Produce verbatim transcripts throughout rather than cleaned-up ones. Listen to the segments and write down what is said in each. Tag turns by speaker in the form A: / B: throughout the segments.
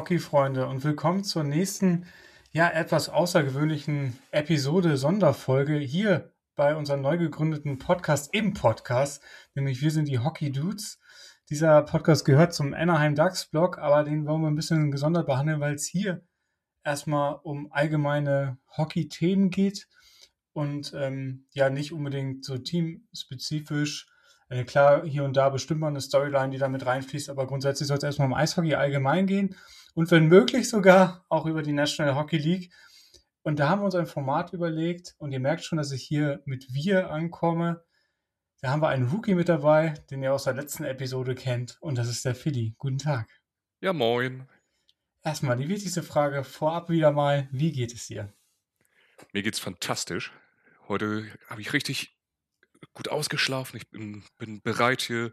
A: Hockeyfreunde und willkommen zur nächsten, ja, etwas außergewöhnlichen Episode, Sonderfolge hier bei unserem neu gegründeten Podcast im Podcast, nämlich wir sind die Hockey Dudes. Dieser Podcast gehört zum Anaheim Ducks Blog, aber den wollen wir ein bisschen gesondert behandeln, weil es hier erstmal um allgemeine Hockey-Themen geht und ähm, ja nicht unbedingt so teamspezifisch. Äh, klar, hier und da bestimmt mal eine Storyline, die da mit reinfließt, aber grundsätzlich soll es erstmal um Eishockey allgemein gehen und wenn möglich sogar auch über die National Hockey League. Und da haben wir uns ein Format überlegt und ihr merkt schon, dass ich hier mit wir ankomme. Da haben wir einen Rookie mit dabei, den ihr aus der letzten Episode kennt und das ist der Philly. Guten Tag.
B: Ja, moin.
A: Erstmal die wichtigste Frage vorab wieder mal, wie geht es dir?
B: Mir geht's fantastisch. Heute habe ich richtig gut ausgeschlafen. Ich bin, bin bereit, hier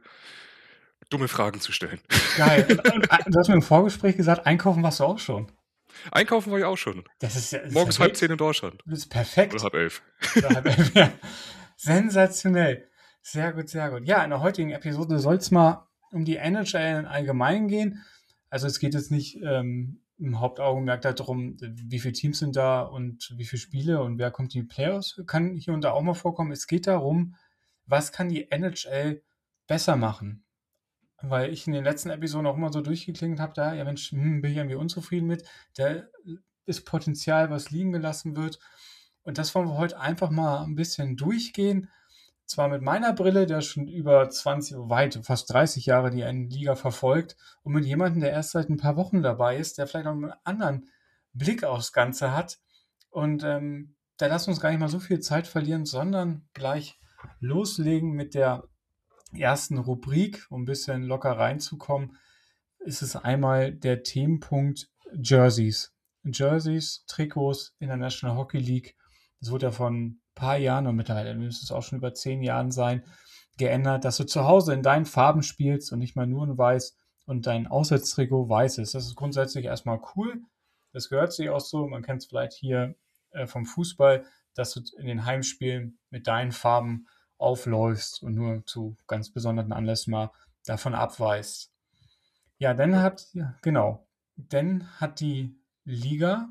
B: dumme Fragen zu stellen.
A: Geil. Und, und, du hast mir im Vorgespräch gesagt, einkaufen warst du auch schon.
B: Einkaufen war ich auch schon.
A: Das ist ja das ist
B: Morgens
A: ja
B: halb
A: wild.
B: zehn in Deutschland.
A: Das ist perfekt.
B: Oder halb elf.
A: Oder halb elf, ja. Sensationell. Sehr gut, sehr gut. Ja, in der heutigen Episode soll es mal um die N H L im Allgemeinen gehen. Also es geht jetzt nicht ähm, im Hauptaugenmerk darum, wie viele Teams sind da und wie viele Spiele und wer kommt in die Playoffs, kann hier und da auch mal vorkommen. Es geht darum, was kann die N H L besser machen? Weil ich in den letzten Episoden auch immer so durchgeklingelt habe, da, ja Mensch, hm, bin ich irgendwie unzufrieden mit. Da ist Potenzial, was liegen gelassen wird. Und das wollen wir heute einfach mal ein bisschen durchgehen. Zwar mit meiner Brille, der schon über zwanzig, weit, fast dreißig Jahre die Liga verfolgt und mit jemandem, der erst seit ein paar Wochen dabei ist, der vielleicht auch einen anderen Blick aufs Ganze hat. Und ähm, da lassen wir uns gar nicht mal so viel Zeit verlieren, sondern gleich loslegen mit der ersten Rubrik, um ein bisschen locker reinzukommen, ist es einmal der Themenpunkt Jerseys. Jerseys, Trikots in der National Hockey League. Das wurde ja von ein paar Jahren und mittlerweile müsste es auch schon über zehn Jahren sein, geändert, dass du zu Hause in deinen Farben spielst und nicht mal nur in weiß und dein Auswärtstrikot weiß ist. Das ist grundsätzlich erstmal cool. Das gehört sich auch so. Man kennt es vielleicht hier äh, vom Fußball, dass du in den Heimspielen mit deinen Farben aufläufst und nur zu ganz besonderen Anlässen mal davon abweist. Ja, dann hat, ja, genau, dann hat die Liga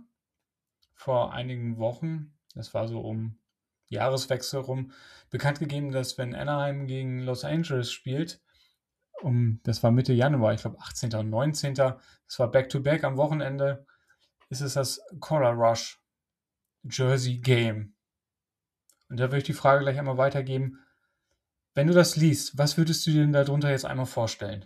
A: vor einigen Wochen, das war so um Jahreswechsel rum, bekannt gegeben, dass wenn Anaheim gegen Los Angeles spielt, um, das war Mitte Januar, ich glaube achtzehnten und neunzehnten, das war Back-to-Back am Wochenende, ist es das Color Rush Jersey Game. Und da würde ich die Frage gleich einmal weitergeben. Wenn du das liest, was würdest du dir denn darunter jetzt einmal vorstellen?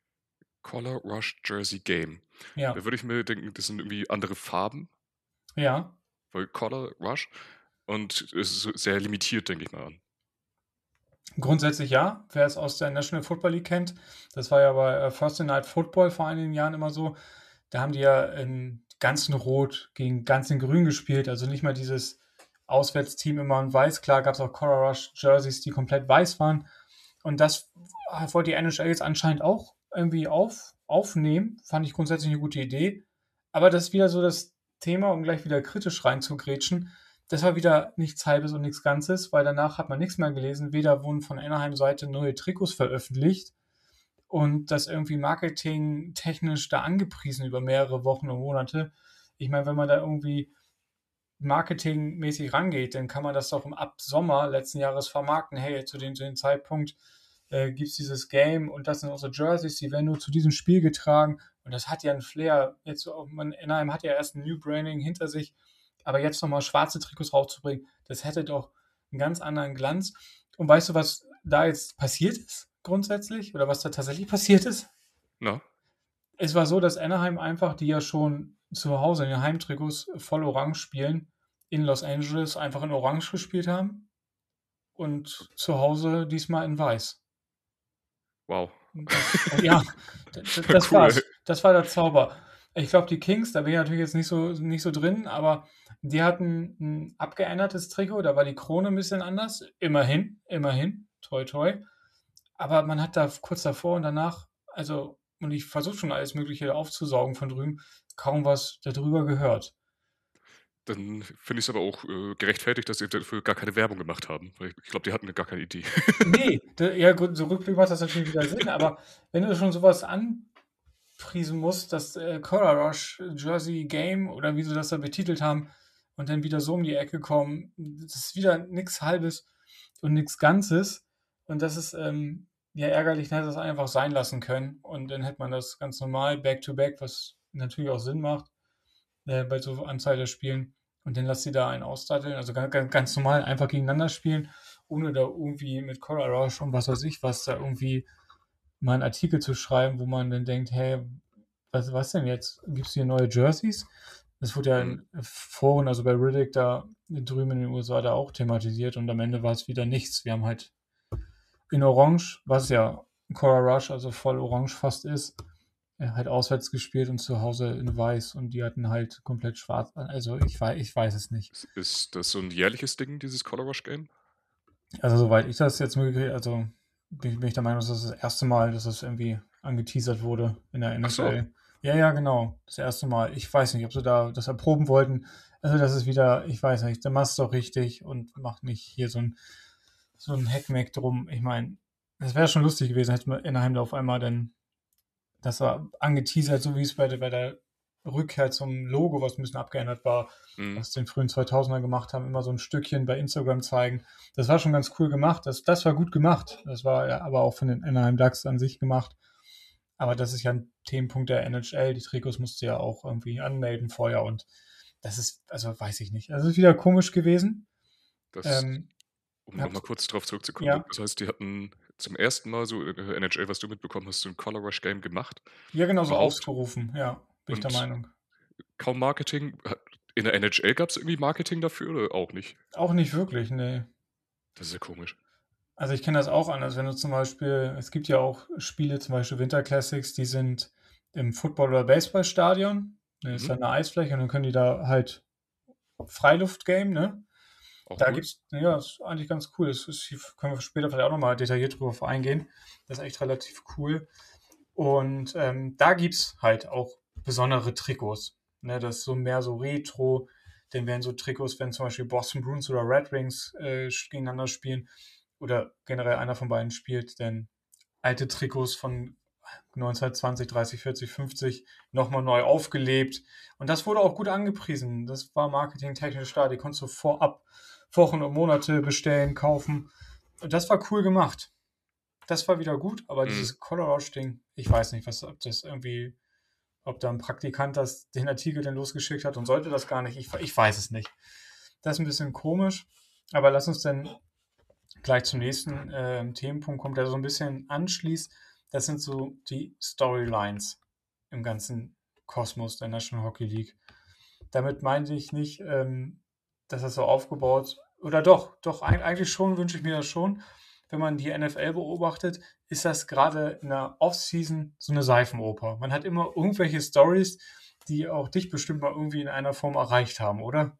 B: Color Rush Jersey Game.
A: Ja.
B: Da würde ich mir denken, das sind irgendwie andere Farben.
A: Ja.
B: Weil Color Rush und es ist sehr limitiert, denke ich mal an.
A: Grundsätzlich ja. Wer es aus der National Football League kennt, das war ja bei Thursday Night Football vor einigen Jahren immer so. Da haben die ja in ganz in Rot gegen ganz in Grün gespielt. Also nicht mal dieses Auswärtsteam immer in Weiß. Klar gab es auch Color Rush Jerseys, die komplett weiß waren. Und das wollte die N H L jetzt anscheinend auch irgendwie auf, aufnehmen. Fand ich grundsätzlich eine gute Idee. Aber das ist wieder so das Thema, um gleich wieder kritisch reinzugrätschen. Das war wieder nichts Halbes und nichts Ganzes, weil danach hat man nichts mehr gelesen. Weder wurden von Anaheim-Seite neue Trikots veröffentlicht und das irgendwie marketingtechnisch da angepriesen über mehrere Wochen und Monate. Ich meine, wenn man da irgendwie marketingmäßig rangeht, dann kann man das doch ab Sommer letzten Jahres vermarkten. Hey, zu dem, zu dem Zeitpunkt äh, gibt es dieses Game und das sind unsere Jerseys, die werden nur zu diesem Spiel getragen und das hat ja einen Flair. Jetzt, man, Anaheim hat ja erst ein New Branding hinter sich, aber jetzt nochmal schwarze Trikots raufzubringen, das hätte doch einen ganz anderen Glanz. Und weißt du, was da jetzt passiert ist grundsätzlich? Oder was da tatsächlich passiert ist?
B: Na?
A: Es war so, dass Anaheim einfach, die ja schon zu Hause in den Heimtrikots voll orange spielen, in Los Angeles einfach in orange gespielt haben und zu Hause diesmal in weiß.
B: Wow.
A: Das, ja, das, das
B: Cool.
A: war's. Das war der Zauber. Ich glaube, die Kings, da bin ich natürlich jetzt nicht so, nicht so drin, aber die hatten ein abgeändertes Trikot, da war die Krone ein bisschen anders. Immerhin, immerhin, toi toi. Aber man hat da kurz davor und danach, also, und ich versuche schon alles Mögliche aufzusaugen von drüben, kaum was darüber gehört.
B: Dann finde ich es aber auch äh, gerechtfertigt, dass sie dafür gar keine Werbung gemacht haben. Weil ich, ich glaube, die hatten gar keine Idee.
A: Nee, da, ja gut, so rückblickend macht das natürlich wieder Sinn, aber wenn du schon sowas an, angepriesen muss, das äh, Color Rush Jersey Game oder wie sie das da betitelt haben und dann wieder so um die Ecke kommen. Das ist wieder nichts Halbes und nichts Ganzes. Und das ist ähm, ja ärgerlich, dann hätte das einfach sein lassen können. Und dann hätte man das ganz normal Back-to-Back, was natürlich auch Sinn macht äh, bei so Anzahl der Spielen. Und dann lass sie da einen ausdatteln, also ganz, ganz, ganz normal einfach gegeneinander spielen, ohne da irgendwie mit Color Rush und was weiß ich was da irgendwie mal einen Artikel zu schreiben, wo man dann denkt, hey, was, was denn jetzt? Gibt es hier neue Jerseys? Das wurde ja
B: Hm.
A: in Foren, also bei Riddick da drüben in den U S A da auch thematisiert und am Ende war es wieder nichts. Wir haben halt in Orange, was ja Cora Rush, also voll orange fast ist, äh, halt auswärts gespielt und zu Hause in weiß und die hatten halt komplett schwarz. Also ich weiß, ich weiß es nicht.
B: Ist, ist das so ein jährliches Ding, dieses Color Rush Game?
A: Also soweit ich das jetzt mitgekriegt, also bin, bin ich der Meinung, dass das das erste Mal, dass das irgendwie angeteasert wurde in der
B: Ach so.
A: N F L. Ja, ja, genau. Das erste Mal. Ich weiß nicht, ob sie da das erproben wollten. Also das ist wieder, ich weiß nicht, dann machst du doch richtig und mach nicht hier so ein, so ein Hackmack drum. Ich meine, das wäre schon lustig gewesen, hätte man Anaheim da auf einmal dann, das war angeteasert, so wie es bei der, bei der Rückkehr zum Logo, was ein bisschen abgeändert war,
B: Hm.
A: was den frühen zweitausender gemacht haben, immer so ein Stückchen bei Instagram zeigen. Das war schon ganz cool gemacht. Das, das war gut gemacht. Das war ja aber auch von den Anaheim Ducks an sich gemacht. Aber das ist ja ein Themenpunkt der N H L. Die Trikots musst du ja auch irgendwie anmelden vorher und das ist, also weiß ich nicht. Das ist wieder komisch gewesen.
B: Das,
A: Ähm,
B: um nochmal
A: habt,
B: kurz drauf zurückzukommen,
A: ja,
B: das heißt, die hatten zum ersten Mal so in der N H L, was du mitbekommen hast, so ein Color Rush Game gemacht.
A: ja, genau so
B: Überhaupt.
A: ausgerufen. Ja, bin ich der
B: Und
A: Meinung.
B: kaum Marketing. In der N H L gab es irgendwie Marketing dafür oder auch nicht?
A: Auch nicht wirklich, nee.
B: Das ist ja komisch.
A: Also ich kenne das auch anders, wenn du zum Beispiel, es gibt ja auch Spiele, zum Beispiel Winter Classics, die sind im Football- oder Baseballstadion. Da ist
B: Mhm.
A: dann eine Eisfläche und dann können die da halt Freiluft-Game, ne?
B: Auch
A: Da
B: cool.
A: gibt's, ja, ist eigentlich ganz cool. Das ist, können wir später vielleicht auch nochmal detailliert drüber eingehen. Das ist echt relativ cool. Und ähm, da gibt's halt auch besondere Trikots. Ne? Das ist so mehr so Retro. Dann werden so Trikots, wenn zum Beispiel Boston Bruins oder Red Wings äh, gegeneinander spielen oder generell einer von beiden spielt, dann alte Trikots von neunzehnhundertzwanzig, dreißig, vierzig, fünfzig nochmal neu aufgelebt. Und das wurde auch gut angepriesen. Das war marketingtechnisch da. Die konntest du vorab Wochen und Monate bestellen, kaufen. Und das war cool gemacht. Das war wieder gut, aber
B: Mhm.
A: dieses Color Rush-Ding, ich weiß nicht, was, ob das irgendwie, ob da ein Praktikant das, den Artikel denn losgeschickt hat und sollte das gar nicht. Ich, ich weiß es nicht. Das ist ein bisschen komisch, aber lass uns dann gleich zum nächsten äh, Themenpunkt kommen, der so ein bisschen anschließt. Das sind so die Storylines im ganzen Kosmos der National Hockey League. Damit meinte ich nicht, ähm, dass das so aufgebaut, oder doch, doch, eigentlich schon, wünsche ich mir das schon. Wenn man die N F L beobachtet, ist das gerade in der Offseason so eine Seifenoper. Man hat immer irgendwelche Stories, die auch dich bestimmt mal irgendwie in einer Form erreicht haben, oder?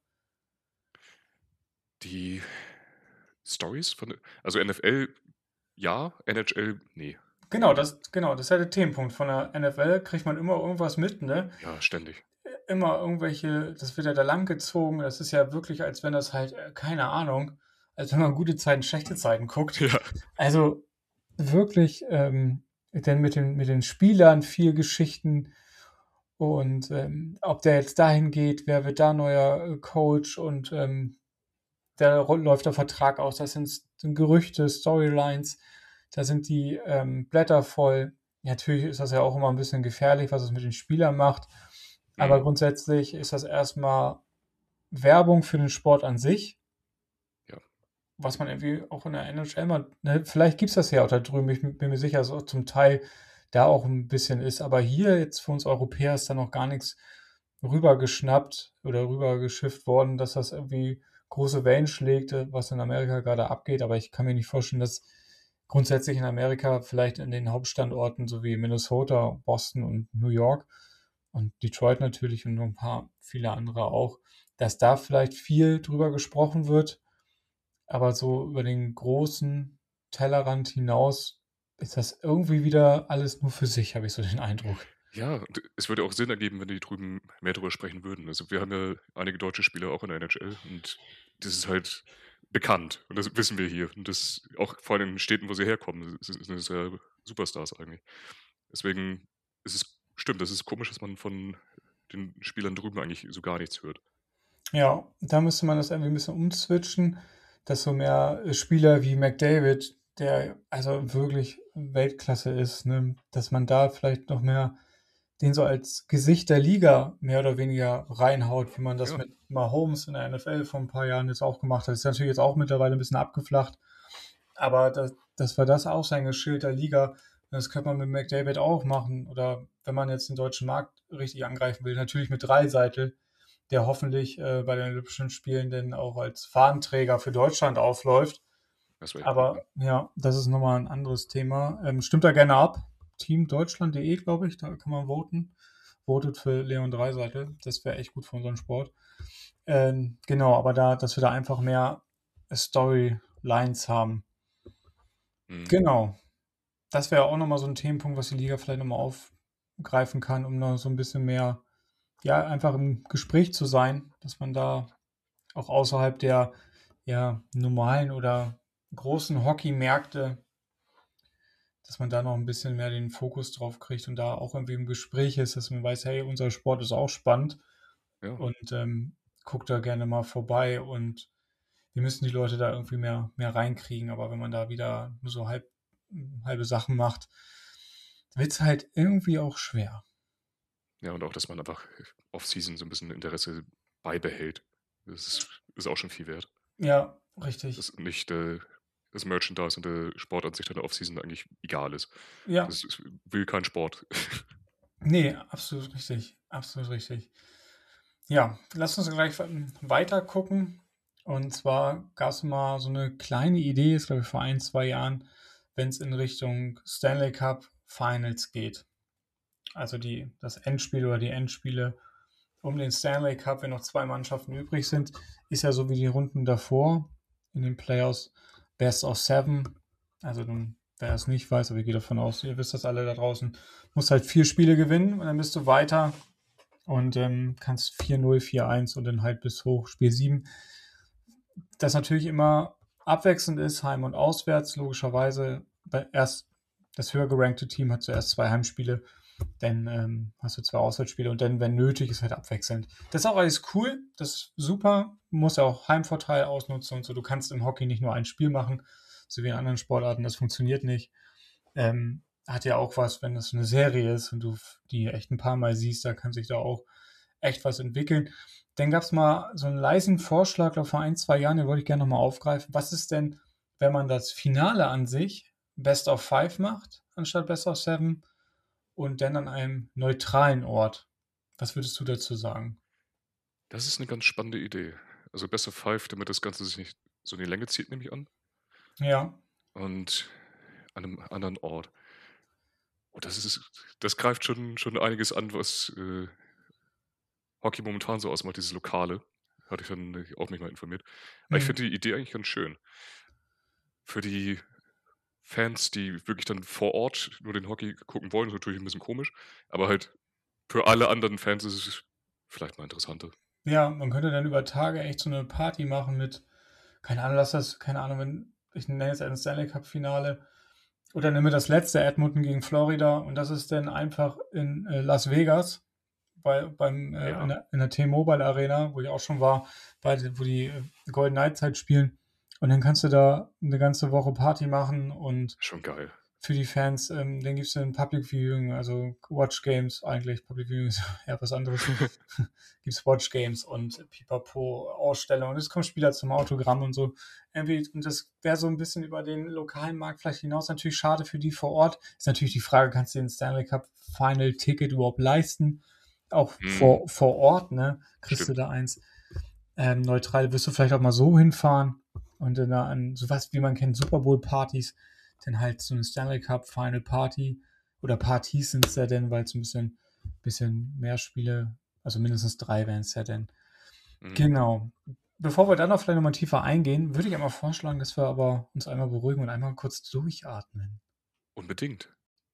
B: Die Stories von, also N F L, ja, N H L, nee.
A: Genau, das, genau, das ist ja der Themenpunkt. Von der N F L kriegt man immer irgendwas mit, ne?
B: Ja, ständig.
A: Immer irgendwelche, das wird ja da lang gezogen. Das ist ja wirklich, als wenn das halt, äh, keine Ahnung, als wenn man gute Zeiten, schlechte Zeiten guckt.
B: Ja.
A: Also wirklich, ähm, denn mit den, mit den Spielern viel Geschichten und ähm, ob der jetzt dahin geht, wer wird da neuer äh, Coach und ähm, da ro- läuft der Vertrag aus, das sind, sind Gerüchte, Storylines, da sind die ähm, Blätter voll. Natürlich ist das ja auch immer ein bisschen gefährlich, was es mit den Spielern macht, aber
B: Mhm.
A: grundsätzlich ist das erstmal Werbung für den Sport an sich,
B: Ja.
A: was man irgendwie auch in der N H L mal, ne, vielleicht gibt es das ja auch da drüben, ich bin mir sicher, dass auch zum Teil da auch ein bisschen ist, aber hier jetzt für uns Europäer ist da noch gar nichts rübergeschnappt oder rübergeschifft worden, dass das irgendwie große Wellen schlägt, äh, was in Amerika gerade abgeht, aber ich kann mir nicht vorstellen, dass grundsätzlich in Amerika vielleicht in den Hauptstandorten, so wie Minnesota, Boston und New York und Detroit natürlich und noch ein paar viele andere auch, dass da vielleicht viel drüber gesprochen wird, aber so über den großen Tellerrand hinaus ist das irgendwie wieder alles nur für sich, habe ich so den Eindruck.
B: Ja, und es würde auch Sinn ergeben, wenn die drüben mehr drüber sprechen würden. Also wir haben ja einige deutsche Spieler auch in der N H L und das ist halt bekannt und das wissen wir hier. Und das auch vor allem in den Städten, wo sie herkommen, das sind das ja Superstars eigentlich. Deswegen ist es Stimmt, das ist komisch, dass man von den Spielern drüben eigentlich so gar nichts hört.
A: Ja, da müsste man das irgendwie ein bisschen umswitchen, dass so mehr äh, Spieler wie McDavid, der also wirklich Weltklasse ist, ne, dass man da vielleicht noch mehr den so als Gesicht der Liga mehr oder weniger reinhaut, wie man das
B: Ja,
A: mit Mahomes in der N F L vor ein paar Jahren jetzt auch gemacht hat. Ist natürlich jetzt auch mittlerweile ein bisschen abgeflacht, aber das, das war das Aushängeschild der Liga. Das könnte man mit McDavid auch machen. Oder wenn man jetzt den deutschen Markt richtig angreifen will, natürlich mit Dreiseitel, der hoffentlich äh, bei den Olympischen Spielen dann auch als Fahnenträger für Deutschland aufläuft.
B: das wäre echt cool.
A: Aber ja, das ist nochmal ein anderes Thema. Ähm, stimmt da gerne ab. teamdeutschland punkt de, glaube ich, da kann man voten. Votet für Leon Dreiseitel. Das wäre echt gut für unseren Sport. Ähm, genau, aber da, dass wir da einfach mehr Storylines haben.
B: Mhm.
A: Genau. Das wäre auch nochmal so ein Themenpunkt, was die Liga vielleicht nochmal aufgreifen kann, um noch so ein bisschen mehr, ja, einfach im Gespräch zu sein, dass man da auch außerhalb der ja, normalen oder großen Hockeymärkte, dass man da noch ein bisschen mehr den Fokus drauf kriegt und da auch irgendwie im Gespräch ist, dass man weiß, hey, unser Sport ist auch spannend
B: Ja.
A: und ähm, guckt da gerne mal vorbei und wir müssen die Leute da irgendwie mehr, mehr reinkriegen. Aber wenn man da wieder nur so halb, halbe Sachen macht, wird es halt irgendwie auch schwer.
B: Ja, und auch, dass man einfach off-season so ein bisschen Interesse beibehält. Das ist, ist auch schon viel wert.
A: Ja, richtig.
B: Dass nicht äh, das Merchandise und der Sport an sich dann Off-Season eigentlich egal ist.
A: Ja,
B: Das ist, will kein Sport.
A: nee, absolut richtig. Absolut richtig. Ja, lass uns gleich weiter gucken. Und zwar gab es mal so eine kleine Idee, ist glaube ich vor ein, zwei Jahren, wenn es in Richtung Stanley Cup Finals geht. Also die, das Endspiel oder die Endspiele um den Stanley Cup, wenn noch zwei Mannschaften übrig sind, ist ja so wie die Runden davor in den Playoffs Best of Seven. Also nun, wer es nicht weiß, aber ich gehe davon aus, ihr wisst das alle da draußen, musst halt vier Spiele gewinnen und dann bist du weiter und ähm, kannst vier null, vier eins und dann halt bis hoch Spiel sieben. Das natürlich immer abwechselnd ist, Heim- und Auswärts, logischerweise. Erst das höher gerankte Team hat zuerst zwei Heimspiele, dann ähm, hast du zwei Auswärtsspiele und dann, wenn nötig, ist halt abwechselnd. Das ist auch alles cool, das ist super. Du musst ja auch Heimvorteil ausnutzen und so. Du kannst im Hockey nicht nur ein Spiel machen, so wie in anderen Sportarten, das funktioniert nicht. Ähm, hat ja auch was, wenn das eine Serie ist und du die echt ein paar Mal siehst, da kann sich da auch echt was entwickeln. Dann gab es mal so einen leisen Vorschlag, glaube vor ein, zwei Jahren, den wollte ich gerne nochmal aufgreifen. Was ist denn, wenn man das Finale an sich Best of Five macht, anstatt Best of Seven und dann an einem neutralen Ort? Was würdest du dazu sagen?
B: Das ist eine ganz spannende Idee. Also Best of Five, damit das Ganze sich nicht so in die Länge zieht, nehme ich an.
A: Ja,
B: Und an einem anderen Ort. Oh, das ist das greift schon schon einiges an, was, äh, Hockey momentan so ausmacht, dieses Lokale. Hatte ich dann äh, auch mich mal informiert. Aber ich
A: hm,
B: finde die Idee eigentlich ganz schön. Für die Fans, die wirklich dann vor Ort nur den Hockey gucken wollen, ist natürlich ein bisschen komisch, aber halt für alle anderen Fans ist es vielleicht mal interessanter.
A: ja, man könnte dann über Tage echt so eine Party machen mit, keine Ahnung, lass das, keine Ahnung, wenn, ich nenne jetzt ein Stanley Cup Finale oder nehme das letzte Edmonton gegen Florida und das ist dann einfach in äh, Las Vegas bei, beim, äh, in
B: Ja,
A: der, in der T-Mobile Arena, wo ich auch schon war, bei, wo die äh, Golden Knights halt spielen. Und dann kannst du da eine ganze Woche Party machen und
B: schon geil.
A: für die Fans, ähm, dann gibt es dann Public Viewing, also Watch Games eigentlich. Public Viewing ist ja was anderes. Gibt es Watch Games und Pipapo Ausstellungen. Und es kommen Spieler zum Autogramm und so. Irgendwie, und das wäre so ein bisschen über den lokalen Markt vielleicht hinaus natürlich schade für die vor Ort. Ist natürlich die Frage, kannst du den Stanley Cup Final Ticket überhaupt leisten? Auch
B: Mhm,
A: vor, vor Ort, ne? Kriegst du
B: stimmt.
A: da eins ähm, neutral? Wirst du vielleicht auch mal so hinfahren und dann da an sowas, wie man kennt, Super Bowl Partys, dann halt so eine Stanley Cup Final Party oder Partys sind es ja denn, weil es ein bisschen, bisschen mehr Spiele, also mindestens drei wären es ja denn.
B: Mhm.
A: Genau. Bevor wir dann noch vielleicht nochmal tiefer eingehen, würde ich einmal vorschlagen, dass wir aber uns einmal beruhigen und einmal kurz durchatmen.
B: Unbedingt.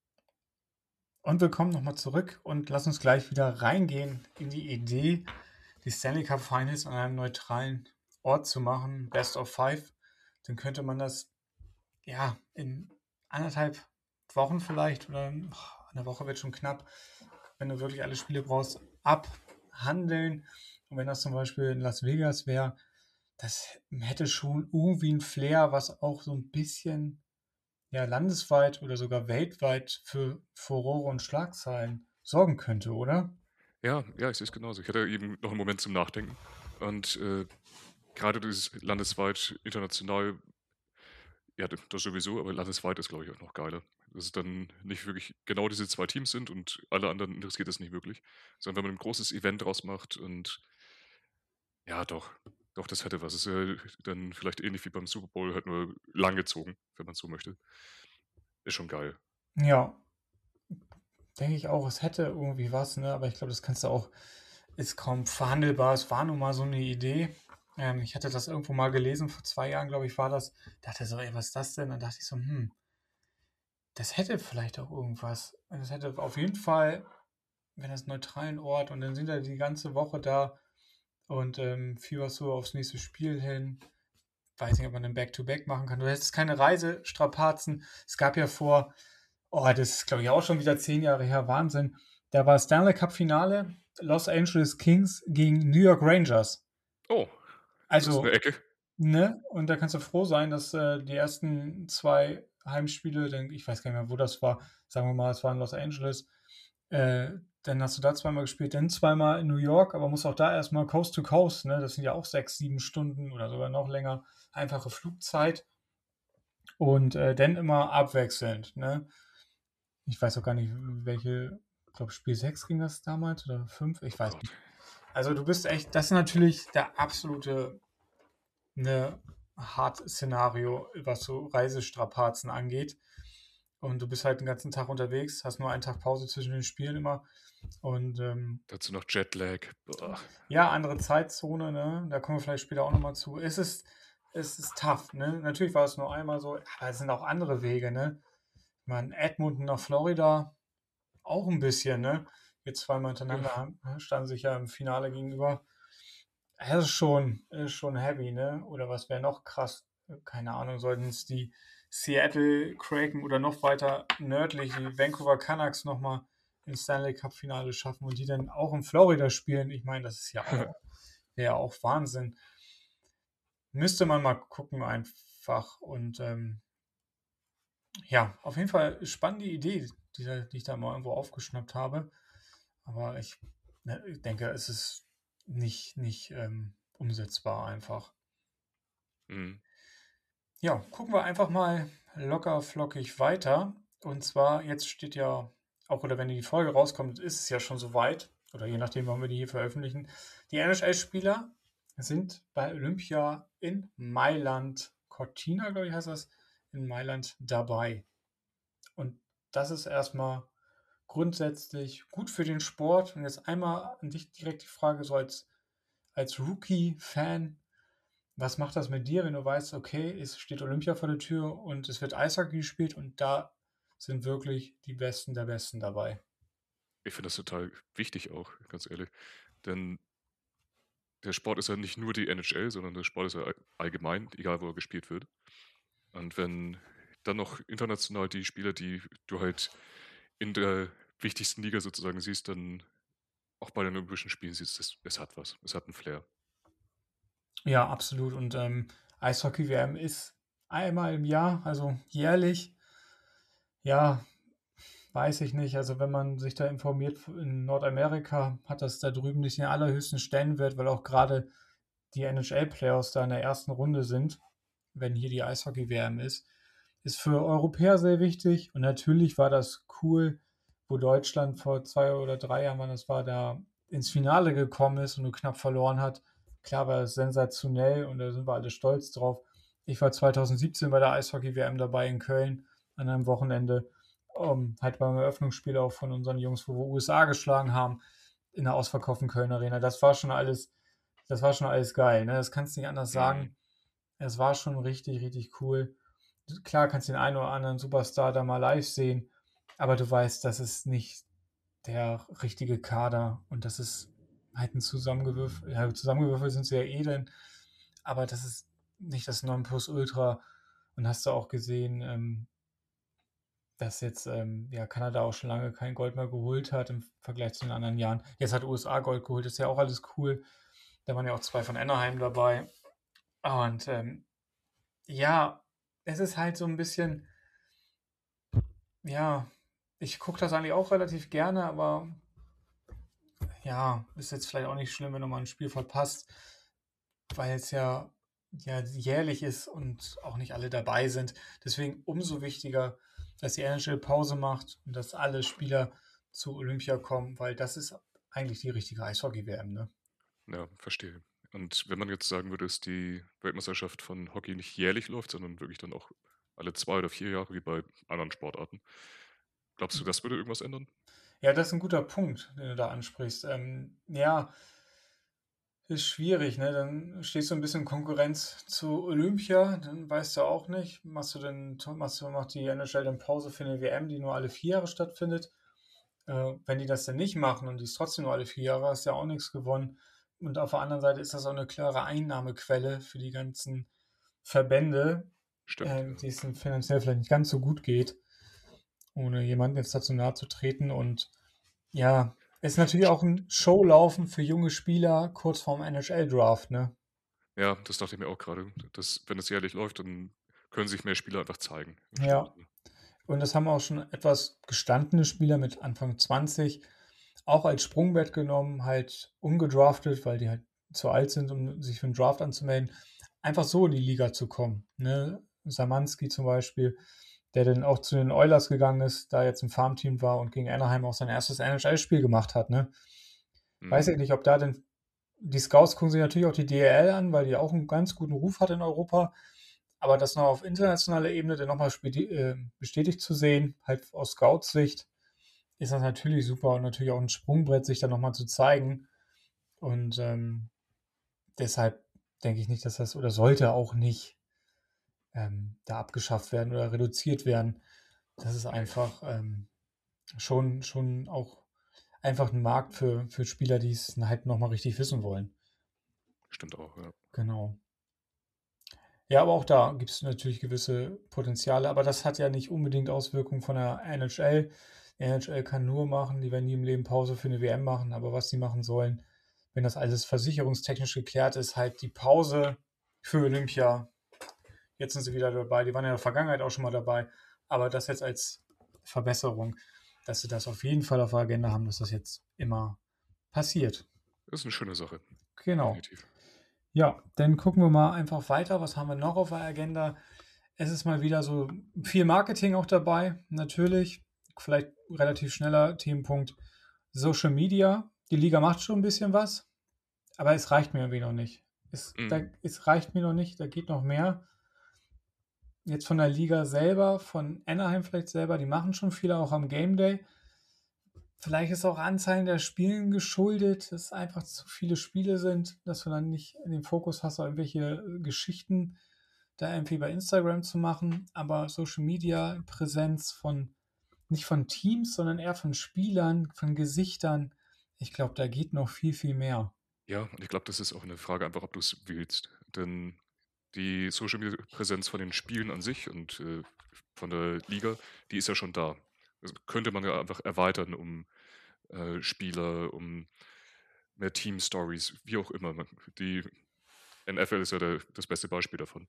A: Und wir kommen nochmal zurück und lass uns gleich wieder reingehen in die Idee, die Stanley Cup Finals an einem neutralen Ort zu machen, Best of Five. Dann könnte man das ja in anderthalb Wochen vielleicht oder oh, eine Woche wird schon knapp, wenn du wirklich alle Spiele brauchst, abhandeln. Und wenn das zum Beispiel in Las Vegas wäre, das hätte schon irgendwie ein Flair, was auch so ein bisschen ja, landesweit oder sogar weltweit für Furore und Schlagzeilen sorgen könnte, oder?
B: Ja, ja, ich sehe es genauso. Ich hatte eben noch einen Moment zum Nachdenken. Und äh, gerade dieses landesweit, international, ja, das das sowieso, aber landesweit ist, glaube ich, auch noch geiler. Dass es dann nicht wirklich genau diese zwei Teams sind und alle anderen interessiert es nicht wirklich, sondern wenn man ein großes Event draus macht und ja, doch, doch, das hätte was. Es ist ja dann vielleicht ähnlich wie beim Super Bowl, halt nur langgezogen, wenn man so möchte. Ist schon geil.
A: Ja, denke ich auch, es hätte irgendwie was, ne? Aber ich glaube, das kannst du auch, ist kaum verhandelbar. Es war nun mal so eine Idee. Ähm, ich hatte das irgendwo mal gelesen, vor zwei Jahren, glaube ich, war das. Dachte so, ey, was ist das denn? Dann dachte ich so, hm, das hätte vielleicht auch irgendwas. Das hätte auf jeden Fall, wenn das einen neutralen Ort und dann sind wir die ganze Woche da und ähm, fieberst so aufs nächste Spiel hin. Weiß nicht, ob man ein Back-to-Back machen kann. Du hättest keine Reisestrapazen. Es gab ja vor, oh, das ist, glaube ich, auch schon wieder zehn Jahre her, Wahnsinn. Da war Stanley Cup-Finale, Los Angeles Kings gegen New York Rangers.
B: Oh, das ist eine
A: Also,
B: Ecke.
A: ne, und da kannst du froh sein, dass äh, die ersten zwei Heimspiele, denn ich weiß gar nicht mehr, wo das war, sagen wir mal, es war in Los Angeles, äh, dann hast du da zweimal gespielt, dann zweimal in New York, aber musst auch da erstmal Coast to Coast, ne? Das sind ja auch sechs, sieben Stunden oder sogar noch länger, einfache Flugzeit und äh, dann immer abwechselnd, ne? Ich weiß auch gar nicht, welche, ich glaube, Spiel sechs ging das damals oder fünf, ich
B: Oh
A: weiß
B: Gott.
A: nicht. Also du bist echt, das ist natürlich der absolute ne, Hard-Szenario, was so Reisestrapazen angeht. Und du bist halt den ganzen Tag unterwegs, hast nur einen Tag Pause zwischen den Spielen immer. Und ähm,
B: Dazu noch Jetlag. Boah.
A: ja, andere Zeitzone, ne? Da kommen wir vielleicht später auch nochmal zu. Es ist, es ist tough, ne? Natürlich war es nur einmal so, aber es sind auch andere Wege, ne? Ich meine, Edmonton nach Florida, auch ein bisschen, ne? Wir zweimal
B: Ja,
A: hintereinander haben, standen sich ja im Finale gegenüber. Es ist schon, ist schon heavy, ne? Oder was wäre noch krass? Keine Ahnung, sollten es die Seattle Kraken oder noch weiter nördlich die Vancouver Canucks nochmal ins Stanley Cup Finale schaffen und die dann auch in Florida spielen. Ich meine, das ist ja auch, wäre ja auch Wahnsinn. Müsste man mal gucken einfach. Und ähm, ja, auf jeden Fall spannende Idee, die, da- die ich da mal irgendwo aufgeschnappt habe. Aber ich, ne, ich denke, es ist nicht, nicht ähm, umsetzbar einfach.
B: mhm.
A: Ja, gucken wir einfach mal locker flockig weiter. Und zwar, jetzt steht ja, auch oder wenn die Folge rauskommt, ist es ja schon soweit, oder je nachdem, wann wir die hier veröffentlichen. Die N H L-Spieler sind bei Olympia in Mailand, Cortina, glaube ich, heißt das, in Mailand dabei. Und das ist erstmal grundsätzlich gut für den Sport. Und jetzt einmal an dich direkt die Frage, so als, als Rookie-Fan, was macht das mit dir, wenn du weißt, okay, es steht Olympia vor der Tür und es wird Eishockey gespielt und da sind wirklich die Besten der Besten dabei?
B: Ich finde das total wichtig auch, ganz ehrlich. Denn der Sport ist ja nicht nur die N H L, sondern der Sport ist ja all- allgemein, egal wo er gespielt wird. Und wenn dann noch international die Spieler, die du halt in der wichtigsten Liga sozusagen siehst, dann auch bei den Olympischen Spielen siehst, es, es hat was. Es hat einen Flair.
A: Ja, absolut. Und ähm, Eishockey-W M ist einmal im Jahr, also jährlich. Ja, weiß ich nicht. Also wenn man sich da informiert in Nordamerika, hat das da drüben nicht den allerhöchsten Stellenwert, weil auch gerade die N H L-Playoffs da in der ersten Runde sind, wenn hier die Eishockey-W M ist. Ist für Europäer sehr wichtig und natürlich war das cool, wo Deutschland vor zwei oder drei Jahren, wann das war, da ins Finale gekommen ist und nur knapp verloren hat. Klar war es sensationell und da sind wir alle stolz drauf. Ich war zwanzig siebzehn bei der Eishockey-W M dabei in Köln an einem Wochenende. Um, halt beim Eröffnungsspiel auch von unseren Jungs, wo wir U S A geschlagen haben, in der ausverkauften Köln Arena. Das war schon alles, das war schon alles geil, ne? Das kannst du nicht anders
B: Mhm.
A: sagen. Es war schon richtig, richtig cool. Klar kannst du den einen oder anderen Superstar da mal live sehen, aber du weißt, das ist nicht der richtige Kader und das ist halt ein zusammengewürfelt, ja, zusammengewürfelt sind sie ja eh denn, aber das ist nicht das Nonplusultra und hast du auch gesehen, ähm, dass jetzt ähm, ja, Kanada auch schon lange kein Gold mehr geholt hat im Vergleich zu den anderen Jahren. Jetzt hat U S A Gold geholt, ist ja auch alles cool. Da waren ja auch zwei von Anaheim dabei. Und ähm, ja, es ist halt so ein bisschen, ja, ich gucke das eigentlich auch relativ gerne, aber ja, ist jetzt vielleicht auch nicht schlimm, wenn du mal ein Spiel verpasst, weil es ja, ja jährlich ist und auch nicht alle dabei sind. Deswegen umso wichtiger, dass die N H L Pause macht und dass alle Spieler zu Olympia kommen, weil das ist eigentlich die richtige Eishockey-W M, ne?
B: Ja, verstehe. Und wenn man jetzt sagen würde, dass die Weltmeisterschaft von Hockey nicht jährlich läuft, sondern wirklich dann auch alle zwei oder vier Jahre wie bei anderen Sportarten, glaubst du, das würde irgendwas ändern?
A: Ja, das ist ein guter Punkt, den du da ansprichst. Ähm, ja, ist schwierig, ne? Dann stehst du ein bisschen in Konkurrenz zu Olympia, dann weißt du auch nicht, machst du denn, machst du, macht die N H L dann Pause für eine W M, die nur alle vier Jahre stattfindet? Äh, wenn die das dann nicht machen und die ist trotzdem nur alle vier Jahre, hast du ja auch nichts gewonnen. Und auf der anderen Seite ist das auch eine klare Einnahmequelle für die ganzen Verbände,
B: Stimmt,
A: äh,
B: ja.
A: die es dann finanziell vielleicht nicht ganz so gut geht, ohne jemandem jetzt dazu nahe zu treten. Und ja, ist natürlich auch ein Showlaufen für junge Spieler kurz vorm N H L-Draft, ne?
B: Ja, das dachte ich mir auch gerade. Dass, wenn es jährlich läuft, dann können sich mehr Spieler einfach zeigen. Das stimmt.
A: Ja, und das haben auch schon etwas gestandene Spieler mit Anfang zwanzig auch als Sprungbrett genommen, halt ungedraftet, weil die halt zu alt sind, um sich für 'n Draft anzumelden, einfach so in die Liga zu kommen, ne? Szymanski zum Beispiel, der dann auch zu den Oilers gegangen ist, da jetzt im Farmteam war und gegen Anaheim auch sein erstes N H L-Spiel gemacht hat, ne? Weiß
B: Mhm.
A: ich nicht, ob da denn die Scouts gucken sich natürlich auch die D E L an, weil die auch einen ganz guten Ruf hat in Europa. Aber das noch auf internationaler Ebene dann nochmal äh, bestätigt zu sehen, halt aus Scouts Sicht, ist das natürlich super und natürlich auch ein Sprungbrett, sich dann nochmal zu zeigen. Und ähm, deshalb denke ich nicht, dass das oder sollte auch nicht ähm, da abgeschafft werden oder reduziert werden. Das ist
B: Nee,
A: einfach ähm, schon, schon auch einfach ein Markt für, für Spieler, die es halt nochmal richtig wissen wollen.
B: stimmt auch, ja.
A: Genau. Ja, aber auch da gibt es natürlich gewisse Potenziale, aber das hat ja nicht unbedingt Auswirkungen von der N H L. Die N H L kann nur machen, die werden nie im Leben Pause für eine W M machen, aber was die machen sollen, wenn das alles versicherungstechnisch geklärt ist, halt die Pause für Olympia. Jetzt sind sie wieder dabei, die waren ja in der Vergangenheit auch schon mal dabei, aber das jetzt als Verbesserung, dass sie das auf jeden Fall auf der Agenda haben, dass das jetzt immer passiert.
B: Das ist eine schöne Sache.
A: Genau.
B: Definitiv.
A: Ja, dann gucken wir mal einfach weiter. Was haben wir noch auf der Agenda? Es ist mal wieder so viel Marketing auch dabei, natürlich. Vielleicht relativ schneller Themenpunkt Social Media. Die Liga macht schon ein bisschen was, aber es reicht mir irgendwie noch nicht. Es, da,
B: Mhm.
A: es reicht mir noch nicht, da geht noch mehr. Jetzt von der Liga selber, von Anaheim vielleicht selber, die machen schon viel auch am Game Day. Vielleicht ist auch Anzahlen der Spielen geschuldet, dass einfach zu viele Spiele sind, dass du dann nicht den Fokus hast, auf irgendwelche äh, Geschichten da irgendwie bei Instagram zu machen. Aber Social Media Präsenz von, nicht von Teams, sondern eher von Spielern, von Gesichtern. Ich glaube, da geht noch viel, viel mehr.
B: Ja, und ich glaube, das ist auch eine Frage einfach, ob du es willst. Denn die Social Media Präsenz von den Spielen an sich und äh, von der Liga, die ist ja schon da. Das könnte man ja einfach erweitern um äh, Spieler, um mehr Team Stories, wie auch immer. Man- Die N F L ist ja der, das beste Beispiel davon.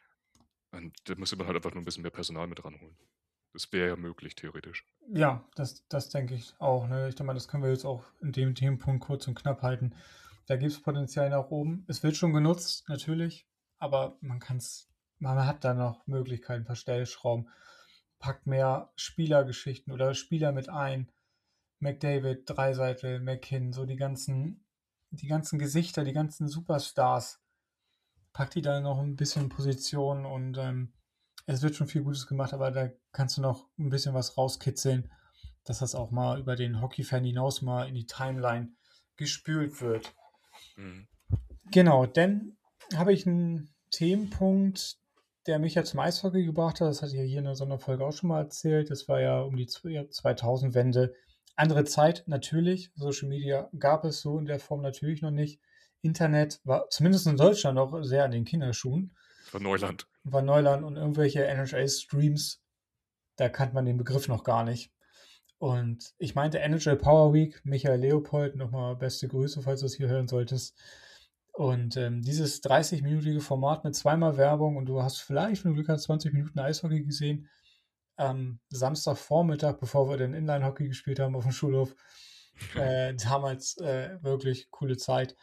B: Und da müsste man halt einfach nur ein bisschen mehr Personal mit ranholen. Das wäre ja möglich, theoretisch.
A: Ja, das, das denke ich auch. Ne? Ich denke mal, das können wir jetzt auch in dem Themenpunkt kurz und knapp halten. Da gibt es Potenzial nach oben. Es wird schon genutzt, natürlich, aber man kann es, man hat da noch Möglichkeiten, ein paar Stellschrauben. Packt mehr Spielergeschichten oder Spieler mit ein. McDavid, Dreiseitel, McKinn, so die ganzen, die ganzen Gesichter, die ganzen Superstars. Packt die da noch ein bisschen in Position und ähm, es wird schon viel Gutes gemacht, aber da kannst du noch ein bisschen was rauskitzeln, dass das auch mal über den Hockey-Fan hinaus mal in die Timeline gespült wird.
B: Mhm.
A: Genau, dann habe ich einen Themenpunkt, der mich ja zum Eishockey gebracht hat. Das hatte ich ja hier in der Sonderfolge auch schon mal erzählt. Das war ja um die zweitausend-Wende. Andere Zeit natürlich. Social Media gab es so in der Form natürlich noch nicht. Internet war zumindest in Deutschland noch sehr an den Kinderschuhen.
B: Das war Neuland.
A: War Neuland und irgendwelche N H L-Streams. da kannte man den Begriff noch gar nicht. Und ich meinte N H L Power Week, Michael Leopold, nochmal beste Grüße, falls du es hier hören solltest. Und ähm, dieses dreißig-minütige Format mit zweimal Werbung und du hast vielleicht, wenn du Glück hast, zwanzig Minuten Eishockey gesehen, am Samstagvormittag, bevor wir den Inline-Hockey gespielt haben auf dem Schulhof. Äh, damals äh, wirklich coole Zeit.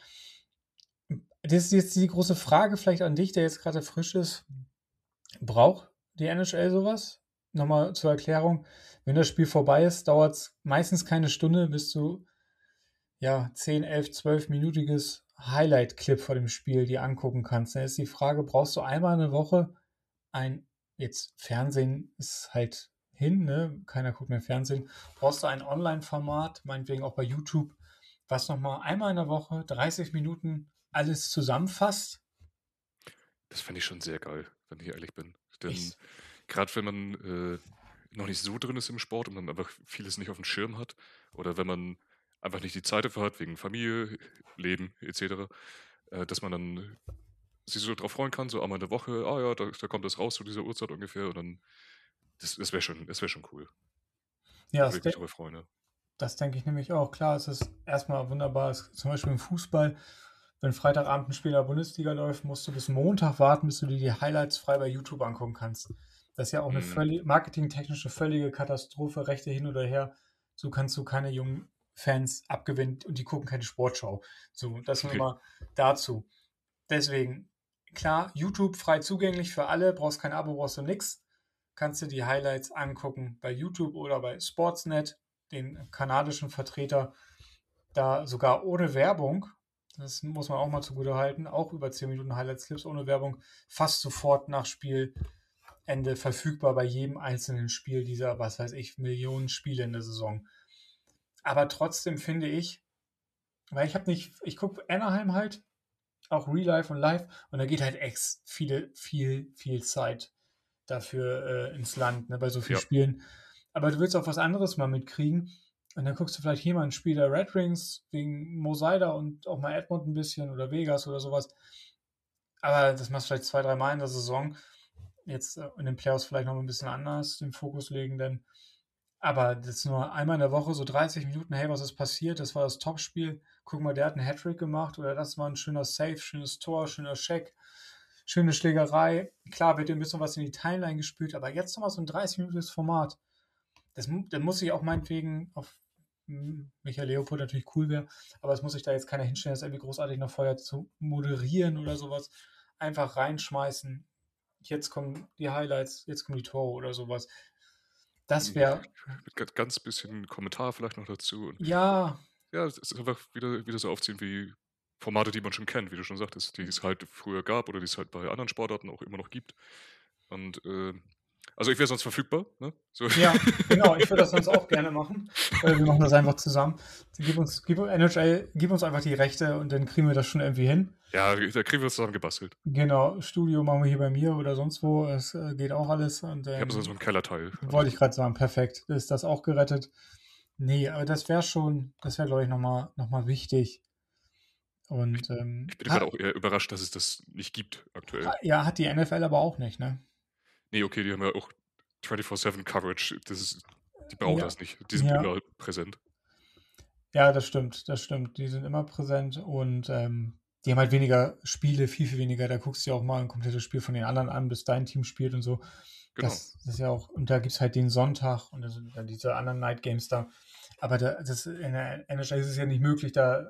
A: Das ist jetzt die große Frage vielleicht an dich, der jetzt gerade frisch ist. Braucht die N H L sowas? Nochmal zur Erklärung. Wenn das Spiel vorbei ist, dauert es meistens keine Stunde, bis du ja zehn, elf, zwölf-minütiges Highlight-Clip vor dem Spiel dir angucken kannst. Dann ist die Frage, brauchst du einmal eine Woche ein, jetzt Fernsehen ist halt hin, ne? Keiner guckt mehr Fernsehen. Brauchst du ein Online-Format, meinetwegen auch bei YouTube, was nochmal einmal in der Woche dreißig Minuten alles zusammenfasst?
B: Das fände ich schon sehr geil, wenn ich ehrlich bin. Denn
A: Ich,
B: gerade wenn man äh, noch nicht so drin ist im Sport und man einfach vieles nicht auf dem Schirm hat oder wenn man einfach nicht die Zeit dafür hat, wegen Familie, Leben et cetera, äh, dass man dann sich so drauf freuen kann, so einmal in der Woche, ah ja, da, da kommt das raus zu dieser Uhrzeit ungefähr und dann, das, das wäre schon, das wär schon cool.
A: ja,
B: Da
A: das,
B: würde ich mich drüber freuen, ja.
A: das denke ich nämlich auch. Klar, es ist erstmal wunderbar, es, zum Beispiel im Fußball, wenn Freitagabend ein Spiel in der Bundesliga läuft, musst du bis Montag warten, bis du dir die Highlights frei bei YouTube angucken kannst. Das ist ja auch eine
B: Mhm.
A: völlig, marketingtechnische völlige Katastrophe, Rechte hin oder her. So kannst du keine jungen Fans abgewinnen und die gucken keine Sportschau. So, das nur
B: Nee.
A: mal dazu. Deswegen, klar, YouTube frei zugänglich für alle, brauchst kein Abo, brauchst du nix. Kannst du die Highlights angucken bei YouTube oder bei Sportsnet, den kanadischen Vertreter, da sogar ohne Werbung, das muss man auch mal zugute halten, auch über zehn Minuten Highlights-Clips ohne Werbung, fast sofort nach Spielende verfügbar bei jedem einzelnen Spiel dieser, was weiß ich, Millionen Spiele in der Saison. Aber trotzdem finde ich, weil ich habe nicht, ich gucke Anaheim halt, auch Real Life und Live, und da geht halt ex viele, viel, viel Zeit dafür äh, ins Land, ne, bei so vielen
B: Ja.
A: Spielen. Aber du willst auch was anderes mal mitkriegen. Und dann guckst du vielleicht hier mal ein Spiel der Red Wings wegen Mo Seider und auch mal Edmund ein bisschen oder Vegas oder sowas. Aber das machst du vielleicht zwei, drei Mal in der Saison. Jetzt äh, in den Playoffs vielleicht noch ein bisschen anders den Fokus legen, denn aber das nur einmal in der Woche, so dreißig Minuten, hey, was ist passiert? Das war das Topspiel. Guck mal, der hat einen Hattrick gemacht oder das war ein schöner Save, schönes Tor, schöner Check, schöne Schlägerei. Klar wird dir ein bisschen was in die Timeline gespült, aber jetzt nochmal so ein dreißig-minütiges Format. Das, dann muss ich auch meinetwegen auf hm, Michael Leopold natürlich cool wäre, aber es muss sich da jetzt keiner hinstellen, das irgendwie großartig noch vorher zu moderieren oder sowas. Einfach reinschmeißen. Jetzt kommen die Highlights, jetzt kommen die Tore oder sowas. Das wäre,
B: Mit ganz bisschen Kommentar vielleicht noch dazu. Und
A: ja,
B: ja, es ist einfach wieder, wieder so aufziehen wie Formate, die man schon kennt, wie du schon sagtest, die es halt früher gab oder die es halt bei anderen Sportarten auch immer noch gibt. Und äh, also ich wäre sonst verfügbar, ne? So.
A: ja, genau, ich würde das sonst auch gerne machen. Äh, wir machen das einfach zusammen. Gib uns, gib, N H L, gib uns einfach die Rechte und dann kriegen wir das schon irgendwie hin.
B: Ja, da kriegen wir es zusammen gebastelt.
A: Genau, Studio machen wir hier bei mir oder sonst wo. Es äh, geht auch alles. Und
B: Ich habe
A: ähm,
B: so einen Kellerteil.
A: wollte ich gerade sagen, perfekt. Ist das auch gerettet? Nee, aber das wäre schon, das wäre, glaube ich, nochmal noch mal wichtig. Und ähm,
B: Ich bin gerade
A: hat,
B: auch eher überrascht, dass es das nicht gibt aktuell.
A: ja, hat die N F L aber auch nicht, ne?
B: Nee, okay, die haben ja auch vierundzwanzig sieben Coverage. Das ist, die brauchen
A: Ja,
B: das nicht. Die sind
A: ja,
B: immer präsent.
A: ja, das stimmt, das stimmt. Die sind immer präsent und ähm, die haben halt weniger Spiele, viel, viel weniger. Da guckst du ja auch mal ein komplettes Spiel von den anderen an, bis dein Team spielt und so.
B: Genau.
A: Das, das ist ja auch, und da gibt es halt den Sonntag und dann dann diese anderen Night Games da. Aber da, das, in der N H L ist es ja nicht möglich, da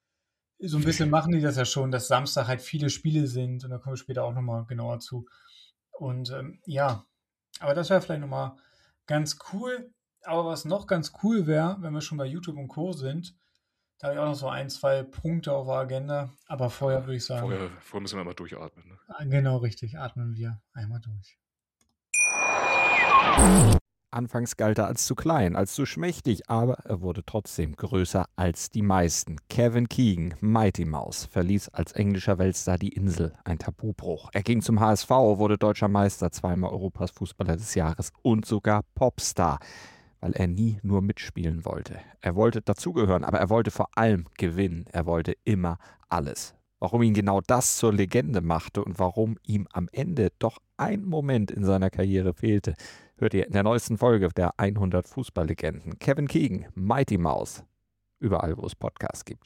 A: so ein bisschen machen die das ja schon, dass Samstag halt viele Spiele sind und da kommen wir später auch nochmal genauer zu. Und ähm, ja, aber das wäre vielleicht nochmal ganz cool. Aber was noch ganz cool wäre, wenn wir schon bei YouTube und Co. sind, da habe ich auch noch so ein, zwei Punkte auf der Agenda. Aber vorher würde ich sagen,
B: Vorher, vorher müssen wir mal durchatmen. Ne?
A: genau richtig, atmen wir einmal durch.
C: Anfangs galt er als zu klein, als zu schmächtig, aber er wurde trotzdem größer als die meisten. Kevin Keegan, Mighty Mouse, verließ als englischer Weltstar die Insel, ein Tabubruch. Er ging zum H S V, wurde deutscher Meister, zweimal Europas Fußballer des Jahres und sogar Popstar, weil er nie nur mitspielen wollte. Er wollte dazugehören, aber er wollte vor allem gewinnen. Er wollte immer alles. warum ihn genau das zur Legende machte und warum ihm am Ende doch ein Moment in seiner Karriere fehlte, hört ihr in der neuesten Folge der hundert Fußballlegenden. Kevin Keegan, Mighty Mouse, überall, wo es Podcasts gibt.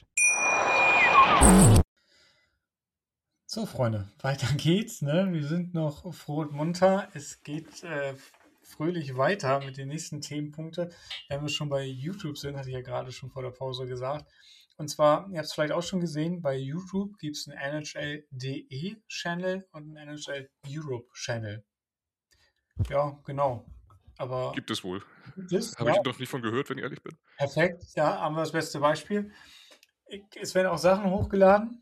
A: So, Freunde, weiter geht's. Ne? Wir sind noch froh und munter. Es geht äh, fröhlich weiter mit den nächsten Themenpunkten. Wenn wir schon bei YouTube sind, hatte ich ja gerade schon vor der Pause gesagt. Und zwar, ihr habt es vielleicht auch schon gesehen, bei YouTube gibt es einen N H L punkt de Channel und einen N H L Europe Channel. Ja, genau. Aber
B: Gibt es wohl.
A: das,
B: Habe
A: ja,
B: ich noch nie von gehört, wenn ich ehrlich bin.
A: perfekt. Ja, haben wir das beste Beispiel. Ich- Es werden auch Sachen hochgeladen.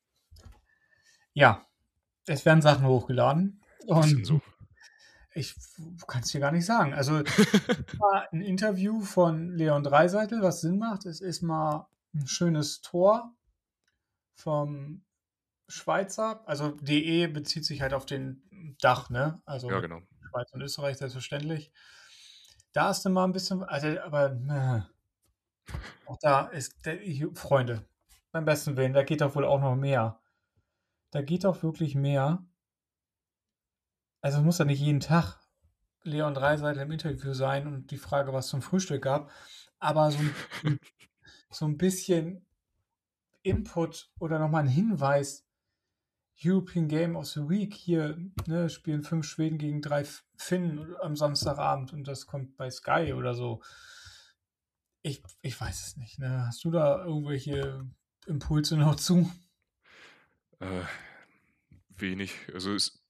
A: Ja, es werden Sachen hochgeladen.
B: Was denn so?
A: Und ich kann es dir gar nicht sagen. Also mal ein Interview von Leon Dreiseitel, was Sinn macht. Es ist mal ein schönes Tor vom Schweizer. Also de bezieht sich halt auf den Dach, ne? Also
B: Ja, genau.
A: Schweiz und Österreich selbstverständlich. Da ist dann mal ein bisschen, also, aber äh, auch da ist, der, Freunde, beim besten Willen, da geht doch wohl auch noch mehr. Da geht doch wirklich mehr. Also muss ja nicht jeden Tag Leon Dreiseitel im Interview sein und die Frage, was zum Frühstück gab. Aber so ein, so ein bisschen Input oder nochmal ein Hinweis, European Game of the Week, hier ne, spielen fünf Schweden gegen drei Finnen am Samstagabend und das kommt bei Sky oder so. Ich, ich weiß es nicht. Ne? Hast du da irgendwelche Impulse noch zu?
B: Äh, wenig. Also es,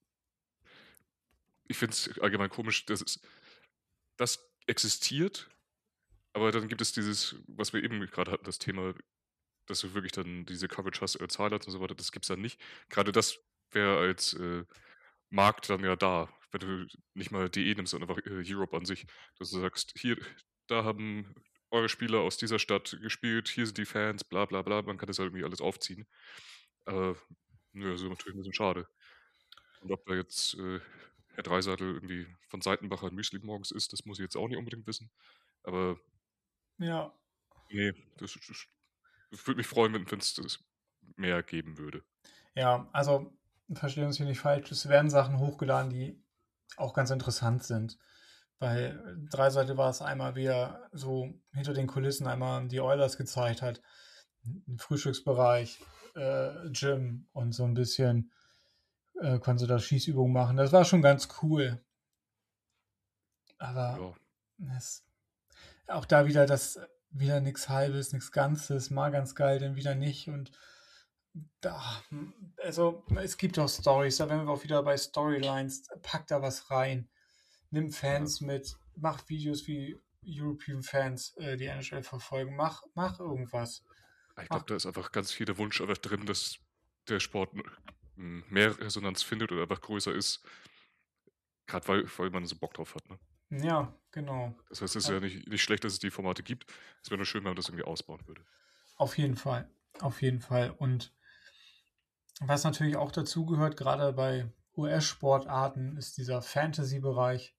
B: ich finde es allgemein komisch, dass es, das existiert, aber dann gibt es dieses, was wir eben gerade hatten, das Thema, dass du wirklich dann diese Coverage hast als Highlights und so weiter, das gibt es dann nicht. Gerade das wäre als äh, Markt dann ja da, wenn du nicht mal de nimmst, sondern einfach äh, Europe an sich, dass du sagst, hier, da haben eure Spieler aus dieser Stadt gespielt, hier sind die Fans, bla bla bla, man kann das halt irgendwie alles aufziehen. Aber nö, das ist natürlich ein bisschen schade. Und ob da jetzt äh, Herr Dreiseitel irgendwie von Seitenbacher ein Müsli morgens isst, das muss ich jetzt auch nicht unbedingt wissen. Aber
A: Ja.
B: nee, das, das, das würde mich freuen, wenn es das mehr geben würde.
A: Ja, also verstehen uns hier nicht falsch, es werden Sachen hochgeladen, die auch ganz interessant sind. Bei Dreiseitel war es einmal, wie er so hinter den Kulissen einmal die Oilers gezeigt hat. Ein Frühstücksbereich, äh, Gym und so ein bisschen äh, konnte da Schießübungen machen. Das war schon ganz cool. Aber
B: Ja,
A: es, auch da wieder das, wieder nichts Halbes, nichts Ganzes, mal ganz geil, dann wieder nicht. Und da, also es gibt auch Stories, da wären wir auch wieder bei Storylines, pack da was rein, nimm
B: ja.
A: Fans mit, mach Videos wie European Fans, äh, die N H L verfolgen, mach, mach irgendwas.
B: Ich glaube, da ist einfach ganz viel der Wunsch einfach drin, dass der Sport m- mehr Resonanz findet oder einfach größer ist. Gerade weil, weil man so Bock drauf hat. Ne?
A: Ja, genau.
B: Das heißt, es ist ja nicht, nicht schlecht, dass es die Formate gibt. Es wäre nur schön, wenn man das irgendwie ausbauen würde.
A: Auf jeden Fall. Auf jeden Fall. Und was natürlich auch dazugehört, gerade bei U S-Sportarten, ist dieser Fantasy-Bereich.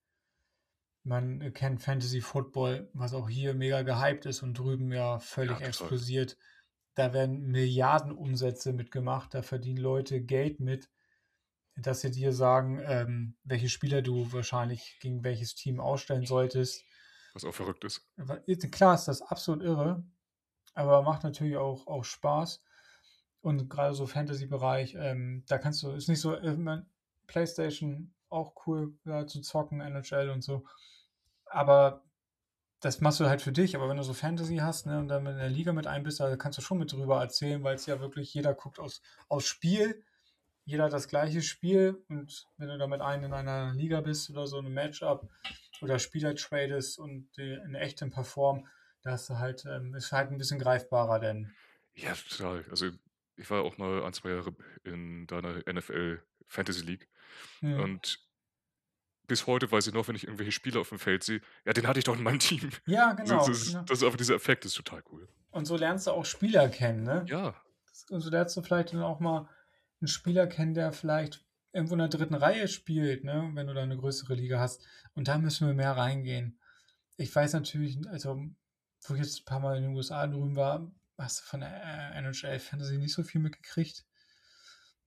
A: Man kennt Fantasy Football, was auch hier mega gehypt ist und drüben ja völlig
B: Ja, total.
A: explodiert. Da werden Milliardenumsätze mitgemacht, da verdienen Leute Geld mit, dass sie dir sagen, ähm, welche Spieler du wahrscheinlich gegen welches Team ausstellen solltest.
B: Was auch verrückt ist.
A: Aber klar ist das absolut irre, aber macht natürlich auch, auch Spaß. Und gerade so Fantasy-Bereich, ähm, da kannst du, ist nicht so, äh, man- PlayStation auch cool ja, zu zocken, N H L und so. Aber das machst du halt für dich. Aber wenn du so Fantasy hast, ne, und dann in der Liga mit ein bist, da kannst du schon mit drüber erzählen, weil es ja wirklich jeder guckt aus, aus Spiel. Jeder hat das gleiche Spiel. Und wenn du da mit einem in einer Liga bist oder so, ein Matchup oder Spieler tradest und die in echtem Perform, da hast du halt, ähm, ist halt ein bisschen greifbarer, denn.
B: Ja, total. Also ich war auch mal ein, zwei Jahre in deiner N F L Fantasy League.
A: Hm.
B: Und bis heute weiß ich noch, wenn ich irgendwelche Spieler auf dem Feld sehe, ja, den hatte ich doch in meinem Team.
A: Ja,
B: Das,
A: genau.
B: das, ist,
A: genau.
B: das ist einfach dieser Effekt, das ist total cool.
A: Und so lernst du auch Spieler kennen, ne?
B: Ja,
A: Und so lernst du vielleicht dann auch mal einen Spieler kennen, der vielleicht irgendwo in der dritten Reihe spielt, ne? Wenn du da eine größere Liga hast. Und da müssen wir mehr reingehen. Ich weiß natürlich, also, wo ich jetzt ein paar Mal in den U S A drüben war, hast du von der äh, N H L Fantasy nicht so viel mitgekriegt.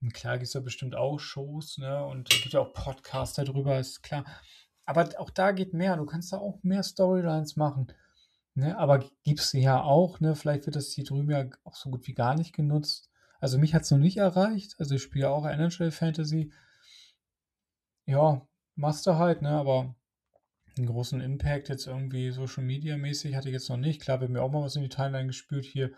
A: Und klar gibt es da bestimmt auch Shows, ne? Und es gibt ja auch Podcasts darüber, ist klar. Aber auch da geht mehr. Du kannst da auch mehr Storylines machen. Ne? Aber gibt es ja auch, ne? Vielleicht wird das hier drüben ja auch so gut wie gar nicht genutzt. Also mich hat es noch nicht erreicht. Also ich spiele ja auch N H L Fantasy. Ja, machst du halt, ne? Aber einen großen Impact jetzt irgendwie Social Media mäßig hatte ich jetzt noch nicht. Klar, wird mir auch mal was in die Timeline gespült hier.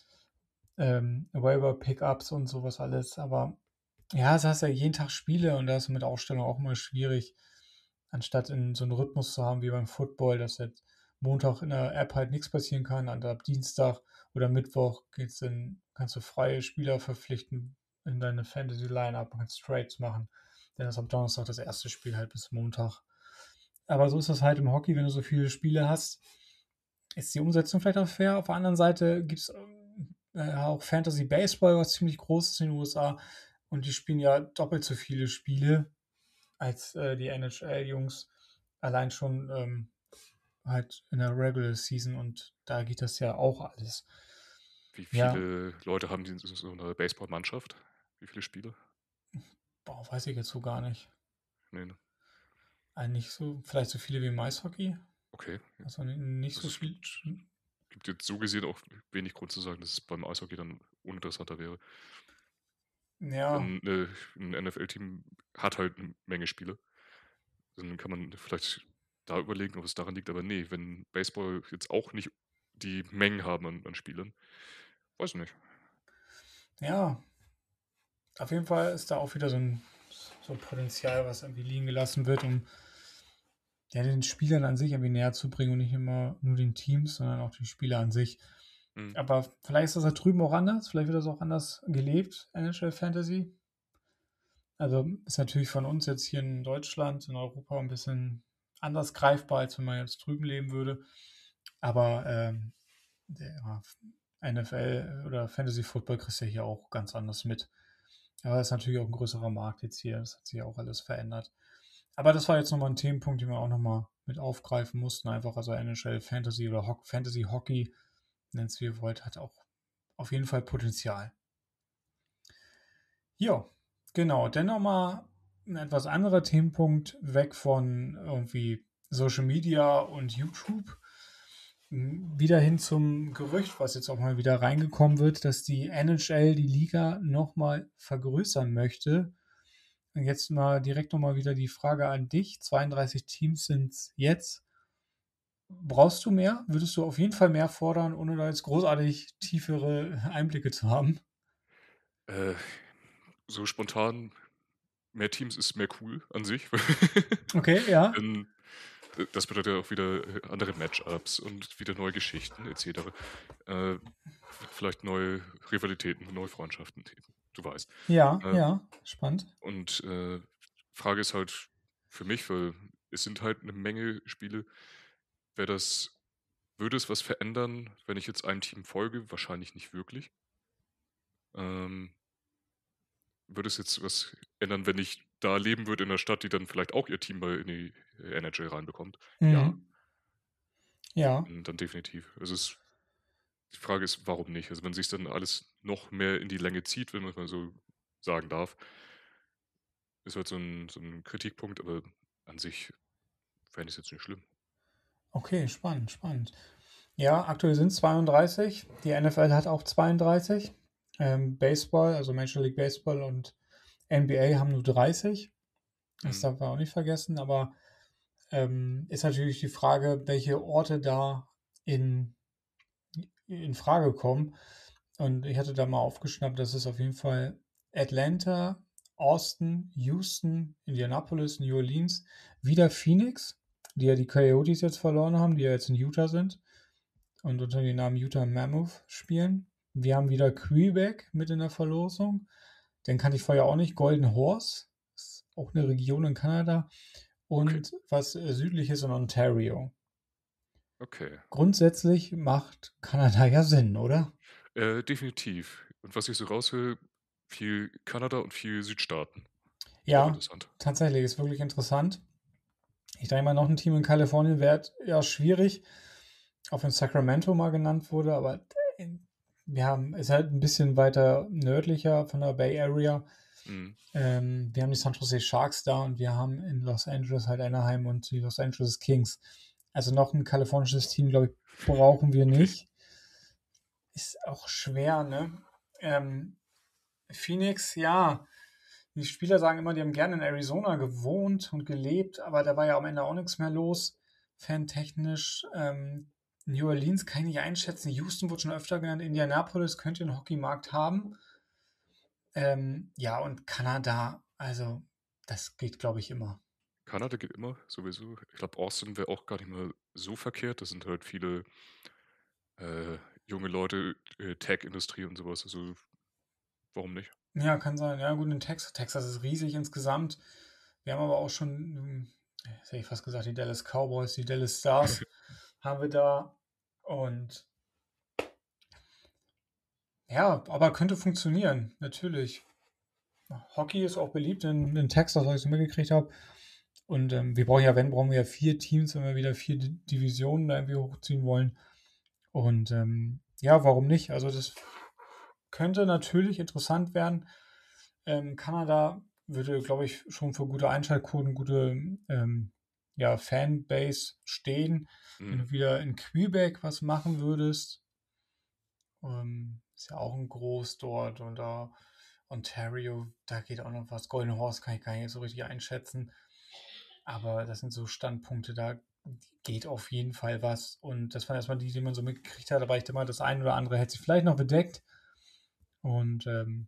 A: Ähm, Waiver Pickups und sowas alles. Aber ja, das heißt ja jeden Tag Spiele und da ist mit Aufstellung auch mal schwierig, anstatt in so einen Rhythmus zu haben wie beim Football, dass jetzt Montag in der App halt nichts passieren kann, und ab Dienstag oder Mittwoch geht's in, kannst du freie Spieler verpflichten in deine Fantasy-Line-Up und kannst Trades machen. Dann ist ab Donnerstag das erste Spiel halt bis Montag. Aber so ist das halt im Hockey, wenn du so viele Spiele hast, ist die Umsetzung vielleicht auch fair. Auf der anderen Seite gibt es äh, auch Fantasy Baseball, was ziemlich groß ist in den U S A. Und die spielen ja doppelt so viele Spiele als äh, die N H L-Jungs. Allein schon ähm, halt in der Regular Season. Und da geht das ja auch alles.
B: Wie
A: Ja.
B: viele Leute haben die in so einer Baseball-Mannschaft? Wie viele Spiele?
A: Boah, weiß ich jetzt so gar nicht.
B: Nee, ne?
A: Eigentlich so, vielleicht so viele wie im Eishockey.
B: Okay.
A: Also ni- nicht so
B: Also es
A: viel.
B: gibt, gibt jetzt so gesehen auch wenig Grund zu sagen, dass es beim Eishockey dann uninteressanter wäre.
A: Ja,
B: Denn äh, ein N F L-Team hat halt eine Menge Spiele. Dann kann man vielleicht da überlegen, ob es daran liegt. Aber nee, wenn Baseball jetzt auch nicht die Mengen haben an, an Spielern, weiß ich nicht.
A: ja. Auf jeden Fall ist da auch wieder so ein, so ein Potenzial, was irgendwie liegen gelassen wird, um ja, den Spielern an sich irgendwie näher zu bringen und nicht immer nur den Teams, sondern auch die Spieler an sich.
B: Mhm.
A: Aber vielleicht ist das da drüben auch anders. Vielleicht wird das auch anders gelebt, N H L Fantasy. Also ist natürlich von uns jetzt hier in Deutschland, in Europa ein bisschen anders greifbar, als wenn man jetzt drüben leben würde. Aber ähm, der N F L oder Fantasy Football kriegst du ja hier auch ganz anders mit. Aber das ist natürlich auch ein größerer Markt jetzt hier. Das hat sich ja auch alles verändert. Aber das war jetzt nochmal ein Themenpunkt, den wir auch nochmal mit aufgreifen mussten. Einfach, also N H L Fantasy oder Ho- Fantasy Hockey, nennt es wie ihr wollt, hat auch auf jeden Fall Potenzial. Ja, genau. Dann nochmal ein etwas anderer Themenpunkt, weg von irgendwie Social Media und YouTube. Wieder hin zum Gerücht, was jetzt auch mal wieder reingekommen wird, dass die N H L die Liga nochmal vergrößern möchte. Und jetzt mal direkt nochmal wieder die Frage an dich. zweiunddreißig Teams sind es jetzt. Brauchst du mehr? Würdest du auf jeden Fall mehr fordern, ohne da jetzt großartig tiefere Einblicke zu haben?
B: Äh, so spontan, mehr Teams ist mehr cool an sich.
A: Okay, ja.
B: Denn äh, das bedeutet ja auch wieder äh, andere Matchups und wieder neue Geschichten et cetera. Äh, vielleicht neue Rivalitäten, neue Freundschaften, du weißt.
A: Ja,
B: Äh,
A: ja, spannend.
B: Und äh, Frage ist halt für mich, weil es sind halt eine Menge Spiele, wäre das, würde es was verändern, wenn ich jetzt einem Team folge? Wahrscheinlich nicht wirklich. Ähm, würde es jetzt was ändern, wenn ich da leben würde in einer Stadt, die dann vielleicht auch ihr Team mal in die N H L reinbekommt? Ja,
A: Mhm. Ja,
B: dann, dann definitiv. Also es, die Frage ist, warum nicht? Also wenn sich dann alles noch mehr in die Länge zieht, wenn man es mal so sagen darf, ist halt so ein, so ein Kritikpunkt, aber an sich fände ich es jetzt nicht schlimm.
A: okay, spannend, spannend. Ja, aktuell sind es zweiunddreißig. Die N F L hat auch zweiunddreißig. Ähm, Baseball, also Major League Baseball und N B A haben nur dreißig. Das
B: Mhm.
A: darf man auch nicht vergessen, aber ähm, ist natürlich die Frage, welche Orte da in, in Frage kommen. Und ich hatte da mal aufgeschnappt, dass es auf jeden Fall Atlanta, Austin, Houston, Indianapolis, New Orleans, wieder Phoenix, die ja die Coyotes jetzt verloren haben, die ja jetzt in Utah sind und unter dem Namen Utah Mammoth spielen. Wir haben wieder Quebec mit in der Verlosung. Den kannte ich vorher auch nicht. Golden Horse, ist auch eine Region in Kanada. Und
B: Okay.
A: was äh, südliches in Ontario.
B: Okay.
A: Grundsätzlich macht Kanada ja Sinn, oder?
B: Äh, definitiv. Und was ich so raushöre, viel Kanada und viel Südstaaten. Ist auch
A: Ja,
B: interessant.
A: tatsächlich, ist wirklich interessant. Ich denke mal, noch ein Team in Kalifornien wäre ja schwierig, auch wenn Sacramento mal genannt wurde, aber wir haben, ist halt ein bisschen weiter nördlicher von der Bay Area.
B: Mhm.
A: Ähm, wir haben die San Jose Sharks da und wir haben in Los Angeles halt Anaheim und die Los Angeles Kings. Also noch ein kalifornisches Team, glaube ich, brauchen wir nicht. Ist auch schwer, ne? Ähm, Phoenix, ja. Die Spieler sagen immer, die haben gerne in Arizona gewohnt und gelebt, aber da war ja am Ende auch nichts mehr los, fantechnisch. Ähm, New Orleans kann ich nicht einschätzen. Houston wurde schon öfter genannt. Indianapolis könnte einen Hockeymarkt haben. Ähm, ja, und Kanada, also das geht, glaube ich, immer.
B: Kanada geht immer, sowieso. Ich glaube, Austin wäre auch gar nicht mal so verkehrt. Das sind halt viele äh, junge Leute, äh, Tech-Industrie und sowas. Also, warum nicht?
A: Ja, kann sein. Ja, gut, in Texas. Texas ist riesig insgesamt. Wir haben aber auch schon, hm, jetzt hätte ich fast gesagt, die Dallas Cowboys, die Dallas Stars haben wir da. Und ja, aber könnte funktionieren, natürlich. Hockey ist auch beliebt in, in Texas, was ich so mitgekriegt habe. Und ähm, wir brauchen ja, wenn, brauchen wir ja vier Teams, wenn wir wieder vier D- Divisionen da irgendwie hochziehen wollen. Und ähm, ja, warum nicht? Also das könnte natürlich interessant werden. Ähm, Kanada würde, glaube ich, schon für gute Einschaltquoten, gute ähm, ja, Fanbase stehen. Wenn
B: Mhm.
A: du wieder in Quebec was machen würdest, ähm, ist ja auch ein Groß dort und da Ontario, da geht auch noch was. Golden Horse kann ich gar nicht so richtig einschätzen. Aber das sind so Standpunkte, da geht auf jeden Fall was. Und das waren erstmal die, die man so mitgekriegt hat. Aber ich denke mal, das eine oder andere hätte sich vielleicht noch bedeckt. Und ähm,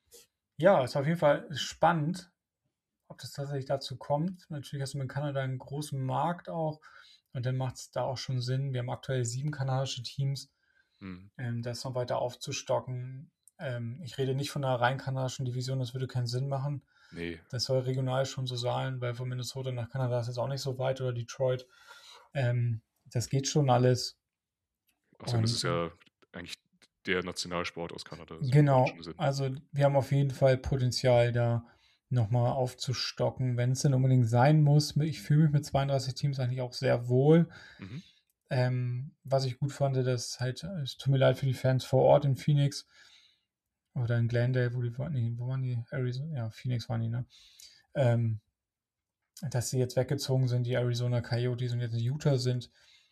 A: ja, ist auf jeden Fall spannend, ob das tatsächlich dazu kommt. Natürlich hast du mit Kanada einen großen Markt auch. Und dann macht es da auch schon Sinn. Wir haben aktuell sieben kanadische Teams.
B: Mhm.
A: Ähm, das noch weiter aufzustocken. Ähm, ich rede nicht von einer rein kanadischen Division, das würde keinen Sinn machen.
B: Nee.
A: Das soll regional schon so sein, weil von Minnesota nach Kanada ist jetzt auch nicht so weit oder Detroit. Ähm, das geht schon alles.
B: Außerdem ist
A: Und
B: es ja eigentlich der Nationalsport aus Kanada. Also macht
A: genau,
B: schon Sinn.
A: also wir haben auf jeden Fall Potenzial, da nochmal aufzustocken, wenn es denn unbedingt sein muss. Ich fühle mich mit zweiunddreißig Teams eigentlich auch sehr wohl.
B: Mhm.
A: Ähm, was ich gut fand, dass halt, es tut mir leid für die Fans vor Ort in Phoenix oder in Glendale, wo die waren, nee, wo waren die? Arizona, ja, Phoenix waren die, ne? Ähm, dass sie jetzt weggezogen sind, die Arizona Coyotes und jetzt in Utah sind.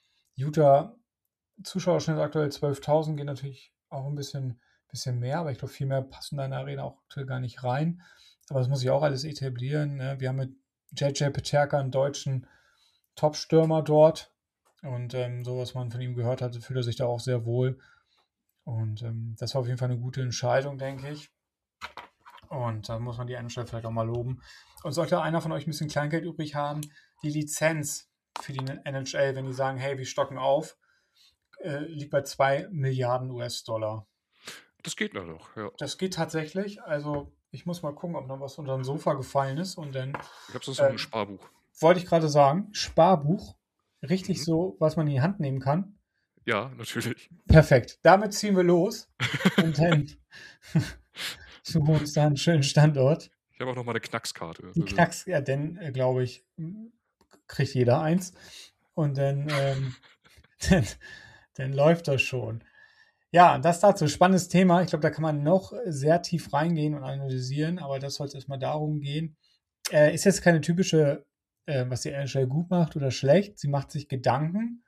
A: Utah, Zuschauerschnitt aktuell zwölftausend, geht natürlich auch ein bisschen, bisschen mehr, aber ich glaube, viel mehr passen da in der Arena auch aktuell gar nicht rein. Aber das muss ich auch alles etablieren. Ne? Wir haben mit J J Peterka einen deutschen Top-Stürmer dort. Und ähm, so, was man von ihm gehört hatte, fühlt er sich da auch sehr wohl. Und ähm, das war auf jeden Fall eine gute Entscheidung, denke ich. Und da muss man die N H L vielleicht auch mal loben. Und sollte einer von euch ein bisschen Kleingeld übrig haben, die Lizenz für die N H L, wenn die sagen, hey, wir stocken auf, äh, liegt bei zwei Milliarden U S-Dollar.
B: Das geht ja noch, ja.
A: Das geht tatsächlich. Also ich muss mal gucken, ob noch was unter dem Sofa gefallen ist. Und dann
B: Ich habe sonst
A: äh,
B: noch ein Sparbuch.
A: wollte ich gerade sagen, Sparbuch, richtig
B: Mhm.
A: so, was man in die Hand nehmen kann.
B: Ja, natürlich.
A: Perfekt. Damit ziehen wir los. Und dann suchen wir uns da einen schönen Standort.
B: Ich habe auch noch mal eine Knackskarte.
A: Die
B: Also,
A: Knacks, ja, dann äh, glaube ich, m, kriegt jeder eins. Und dann, ähm, dann, dann läuft das schon. Ja, das dazu. Spannendes Thema. Ich glaube, da kann man noch sehr tief reingehen und analysieren, aber das sollte erstmal darum gehen. Äh, ist jetzt keine typische, äh, was die N H L gut macht oder schlecht. Sie macht sich Gedanken.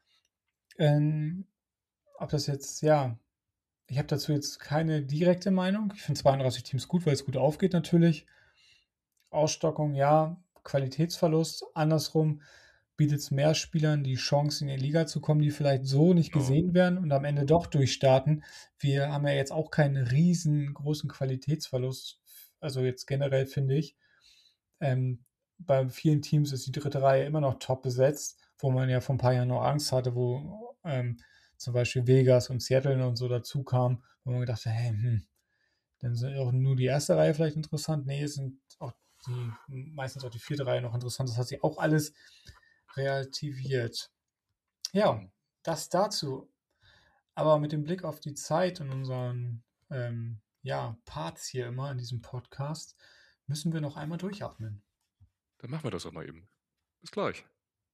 A: Ähm, ob das jetzt, ja, ich habe dazu jetzt keine direkte Meinung. Ich finde zweiunddreißig Teams gut, weil es gut aufgeht natürlich. Ausstockung, ja. Qualitätsverlust. Andersrum bietet es mehr Spielern die Chance, in die Liga zu kommen, die vielleicht so nicht
B: Ja.
A: gesehen werden und am Ende doch durchstarten. Wir haben ja jetzt auch keinen riesengroßen Qualitätsverlust. Also jetzt generell finde ich. Ähm, bei vielen Teams ist die dritte Reihe immer noch top besetzt, wo man ja vor ein paar Jahren noch Angst hatte, wo ähm, zum Beispiel Vegas und Seattle und so dazu kamen, wo man gedacht hat, hey, hm, dann sind auch nur die erste Reihe vielleicht interessant. Nee, es sind auch die, meistens auch die vierte Reihe noch interessant. Das hat sich auch alles relativiert. Ja,
B: Mhm.
A: das dazu. Aber mit dem Blick auf die Zeit und unseren ähm, ja, Parts hier immer in diesem Podcast, müssen wir noch einmal durchatmen.
B: Dann machen wir das auch mal eben. Bis gleich.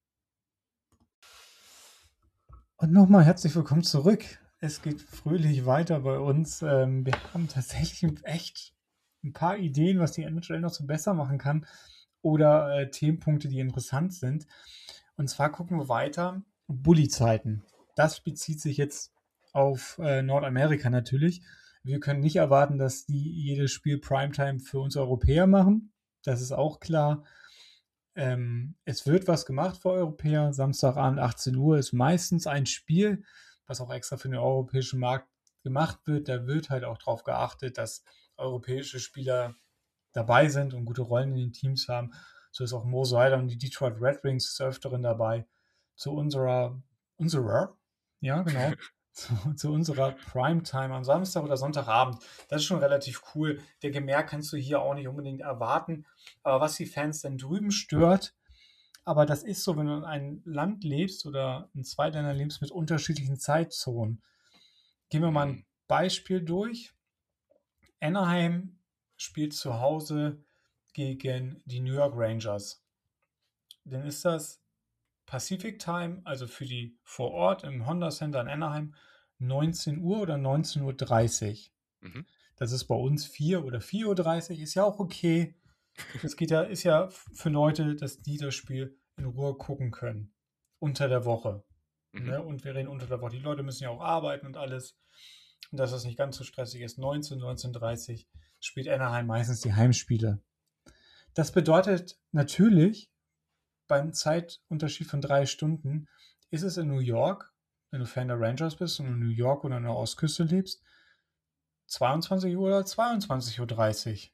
A: Und nochmal herzlich willkommen zurück. Es geht fröhlich weiter bei uns. Ähm, wir haben tatsächlich ein echt ein paar Ideen, was die N H L noch so besser machen kann oder äh, Themenpunkte, die interessant sind. Und zwar gucken wir weiter. Bully-Zeiten. Das bezieht sich jetzt auf äh, Nordamerika natürlich. Wir können nicht erwarten, dass die jedes Spiel Primetime für uns Europäer machen. Das ist auch klar. Ähm, es wird was gemacht für Europäer. Samstagabend achtzehn Uhr ist meistens ein Spiel, was auch extra für den europäischen Markt gemacht wird. Da wird halt auch darauf geachtet, dass europäische Spieler dabei sind und gute Rollen in den Teams haben. So ist auch Mo Seider und die Detroit Red Wings des Öfteren dabei. Zu unserer, unserer, ja genau, zu, zu unserer Primetime am Samstag oder Sonntagabend. Das ist schon relativ cool. Der mehr kannst du hier auch nicht unbedingt erwarten. Aber was die Fans dann drüben stört, aber das ist so, wenn du in einem Land lebst oder in zwei Ländern lebst mit unterschiedlichen Zeitzonen. Gehen wir mal ein Beispiel durch. Anaheim spielt zu Hause gegen die New York Rangers. Dann ist das Pacific Time, also für die vor Ort im Honda Center in Anaheim, neunzehn Uhr oder neunzehn Uhr dreißig.
B: Mhm.
A: Das ist bei uns vier oder vier Uhr dreißig, ist ja auch okay. Das geht ja, ist ja für Leute, dass die das Spiel in Ruhe gucken können. Unter der Woche.
B: Mhm.
A: Ne? Und wir reden unter der Woche. Die Leute müssen ja auch arbeiten und alles. Und dass das nicht ganz so stressig ist. neunzehn, neunzehn Uhr dreißig spielt Anaheim meistens die Heimspiele. Das bedeutet natürlich, beim Zeitunterschied von drei Stunden ist es in New York, wenn du Fan der Rangers bist und in New York oder an der Ostküste lebst, zweiundzwanzig Uhr oder zweiundzwanzig Uhr dreißig.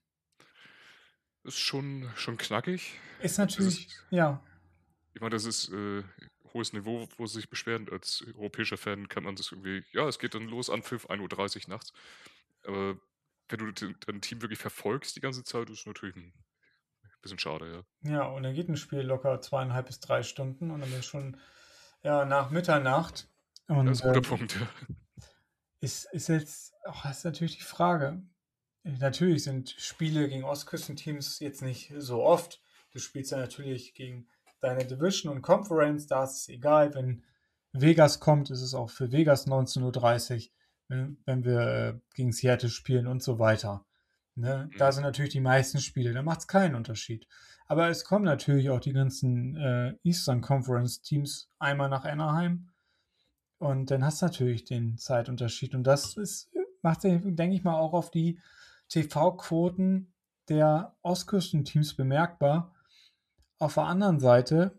B: Ist schon, schon knackig.
A: Ist natürlich,
B: ist,
A: ja.
B: Ich meine, das ist äh, hohes Niveau, wo sie sich beschweren. Als europäischer Fan kann man das irgendwie, ja, es geht dann los an Pfiff, ein Uhr dreißig nachts. Aber wenn du dein Team wirklich verfolgst die ganze Zeit, ist es natürlich ein bisschen schade, ja.
A: Ja, und dann geht ein Spiel locker zweieinhalb bis drei Stunden und dann ist schon ja, nach Mitternacht. Und,
B: das ist ein guter
A: äh,
B: Punkt, ja.
A: Ist, ist jetzt, oh, das ist natürlich die Frage. Natürlich sind Spiele gegen Ostküstenteams jetzt nicht so oft. Du spielst ja natürlich gegen deine Division und Conference, da ist es egal. Wenn Vegas kommt, ist es auch für Vegas neunzehn Uhr dreißig, wenn, wenn wir äh, gegen Seattle spielen und so weiter. Ne? Da sind natürlich die meisten Spiele, da macht es keinen Unterschied. Aber es kommen natürlich auch die ganzen äh, Eastern Conference Teams einmal nach Anaheim und dann hast du natürlich den Zeitunterschied. Und das ist, macht, denke ich mal, auch auf die T V-Quoten der Ostküstenteams bemerkbar. Auf der anderen Seite,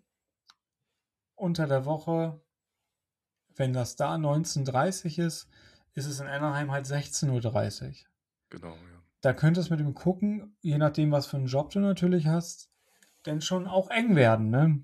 A: unter der Woche, wenn das da neunzehn Uhr dreißig ist, ist es in Anaheim halt sechzehn Uhr dreißig.
B: Genau, ja.
A: Da könnte es mit dem Gucken, je nachdem, was für einen Job du natürlich hast, denn schon auch eng werden, ne?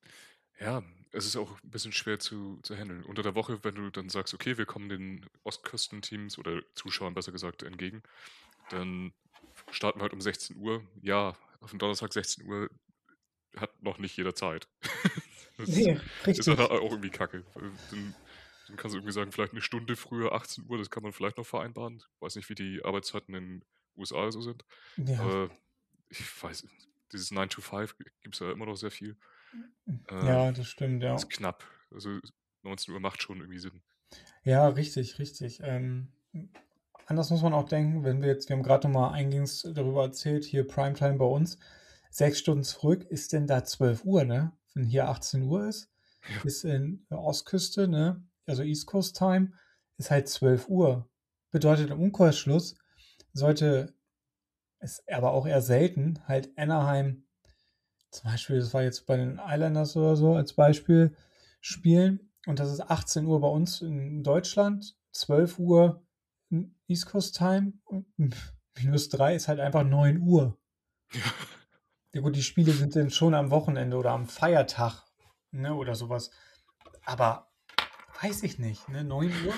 B: Ja, es ist auch ein bisschen schwer zu, zu handeln. Unter der Woche, wenn du dann sagst, okay, wir kommen den Ostküstenteams oder Zuschauern besser gesagt entgegen, dann starten wir halt um sechzehn Uhr. Ja, auf dem Donnerstag sechzehn Uhr hat noch nicht jeder Zeit. Das
A: Nee,
B: ist
A: richtig.
B: halt auch irgendwie kacke. Dann, dann kannst du irgendwie sagen, vielleicht eine Stunde früher, achtzehn Uhr, das kann man vielleicht noch vereinbaren. Ich weiß nicht, wie die Arbeitszeiten in den U S A so sind.
A: Ja,
B: Aber ich weiß, dieses nine to five gibt es ja immer noch sehr viel. Ähm,
A: ja, das stimmt, ja.
B: Ist knapp. Also neunzehn Uhr macht schon irgendwie Sinn.
A: Ja, richtig, richtig. Ähm, anders muss man auch denken, wenn wir jetzt, wir haben gerade nochmal eingehend darüber erzählt, hier Primetime bei uns, sechs Stunden zurück ist denn da zwölf Uhr, ne? Wenn hier achtzehn Uhr ist,
B: Ja.
A: ist in der Ostküste, ne? Also East Coast Time, ist halt zwölf Uhr. Bedeutet im Umkehrschluss, sollte es aber auch eher selten halt Anaheim, zum Beispiel, das war jetzt bei den Islanders oder so als Beispiel, spielen. Und das ist achtzehn Uhr bei uns in Deutschland, zwölf Uhr East Coast Time und minus drei ist halt einfach neun Uhr.
B: Ja.
A: Ja gut, die Spiele sind dann schon am Wochenende oder am Feiertag, ne, oder sowas. Aber weiß ich nicht, ne, neun Uhr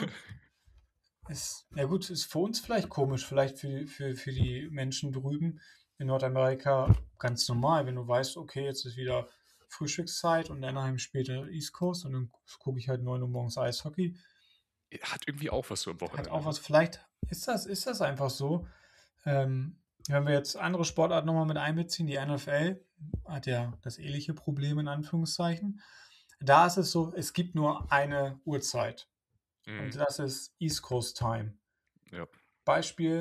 A: ist, ja gut, ist für uns vielleicht komisch, vielleicht für, für, für die Menschen drüben in Nordamerika ganz normal, wenn du weißt, okay, jetzt ist wieder Frühstückszeit und Anaheim später East Coast und dann gucke ich halt neun Uhr morgens Eishockey.
B: Hat irgendwie auch was so am Wochenende.
A: Hat auch was, vielleicht ist das, ist das einfach so. Ähm, wenn wir jetzt andere Sportarten nochmal mit einbeziehen, die N F L hat ja das ähnliche Problem in Anführungszeichen. Da ist es so, es gibt nur eine Uhrzeit.
B: Mhm.
A: Und das ist East Coast Time.
B: Ja.
A: Beispiel,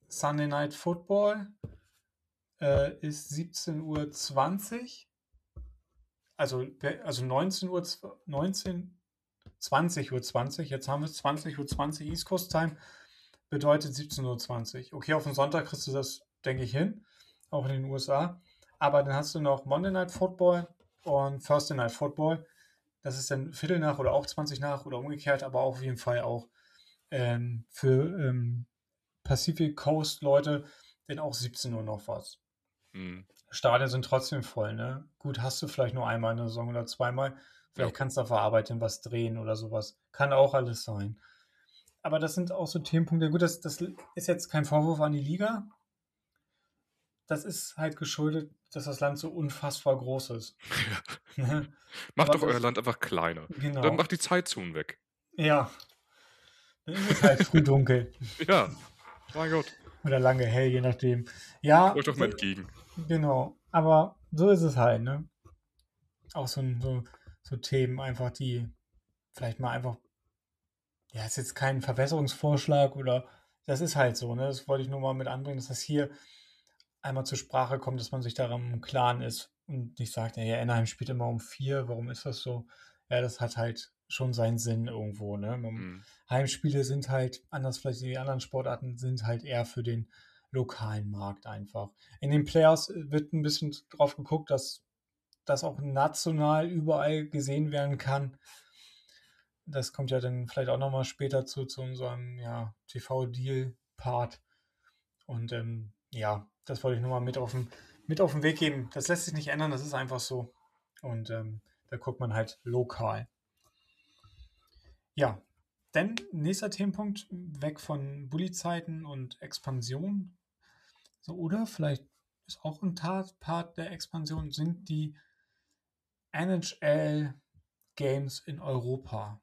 A: Sunday Night Football äh, ist siebzehn Uhr zwanzig. Also, also neunzehn Uhr, neunzehn, zwanzig Uhr zwanzig. Jetzt haben wir es zwanzig Uhr zwanzig East Coast Time. Bedeutet siebzehn Uhr zwanzig. Okay, auf den Sonntag kriegst du das, denke ich, hin. Auch in den U S A. Aber dann hast du noch Monday Night Football und Thursday Night Football. Das ist dann Viertel nach oder auch zwanzig nach oder umgekehrt, aber auch auf jeden Fall auch ähm, für ähm, Pacific Coast Leute dann auch siebzehn Uhr noch was.
B: Hm.
A: Stadien sind trotzdem voll, ne? Gut, hast du vielleicht nur einmal in der Saison oder zweimal. Vielleicht
B: Ja.
A: kannst du auf der Arbeit dann was drehen oder sowas. Kann auch alles sein. Aber das sind auch so Themenpunkte. Gut, das, das ist jetzt kein Vorwurf an die Liga. Das ist halt geschuldet, dass das Land so unfassbar groß ist.
B: Macht
A: Aber
B: doch euer
A: das-
B: Land einfach kleiner.
A: Genau.
B: Dann macht die Zeitzonen weg.
A: Ja. Dann ist es halt früh dunkel.
B: Ja, mein Gott.
A: Oder lange hell, je nachdem. Ja,
B: Euch doch mal
A: so-
B: entgegen.
A: genau. Aber so ist es halt, ne? Auch so, ein- so, so Themen einfach, die vielleicht mal einfach, ja, ist jetzt kein Verbesserungsvorschlag oder das ist halt so, ne? Das wollte ich nur mal mit anbringen, dass das hier einmal zur Sprache kommt, dass man sich daran im Klaren ist und nicht sagt, naja, Anaheim spielt immer um vier, warum ist das so? Ja, das hat halt schon seinen Sinn irgendwo, ne? Man,
B: Hm.
A: Heimspiele sind halt, anders vielleicht wie die anderen Sportarten, sind halt eher für den lokalen Markt einfach. In den Playoffs wird ein bisschen drauf geguckt, dass das auch national überall gesehen werden kann. Das kommt ja dann vielleicht auch nochmal später zu, zu unserem ja, T V-Deal-Part. Und ähm, ja, das wollte ich nur mal mit auf, den, mit auf den Weg geben. Das lässt sich nicht ändern, das ist einfach so. Und ähm, da guckt man halt lokal. Ja, dann nächster Themenpunkt, weg von Bully-Zeiten und Expansion. So, oder vielleicht ist auch ein Tat, Part der Expansion, sind die N H L-Games in Europa.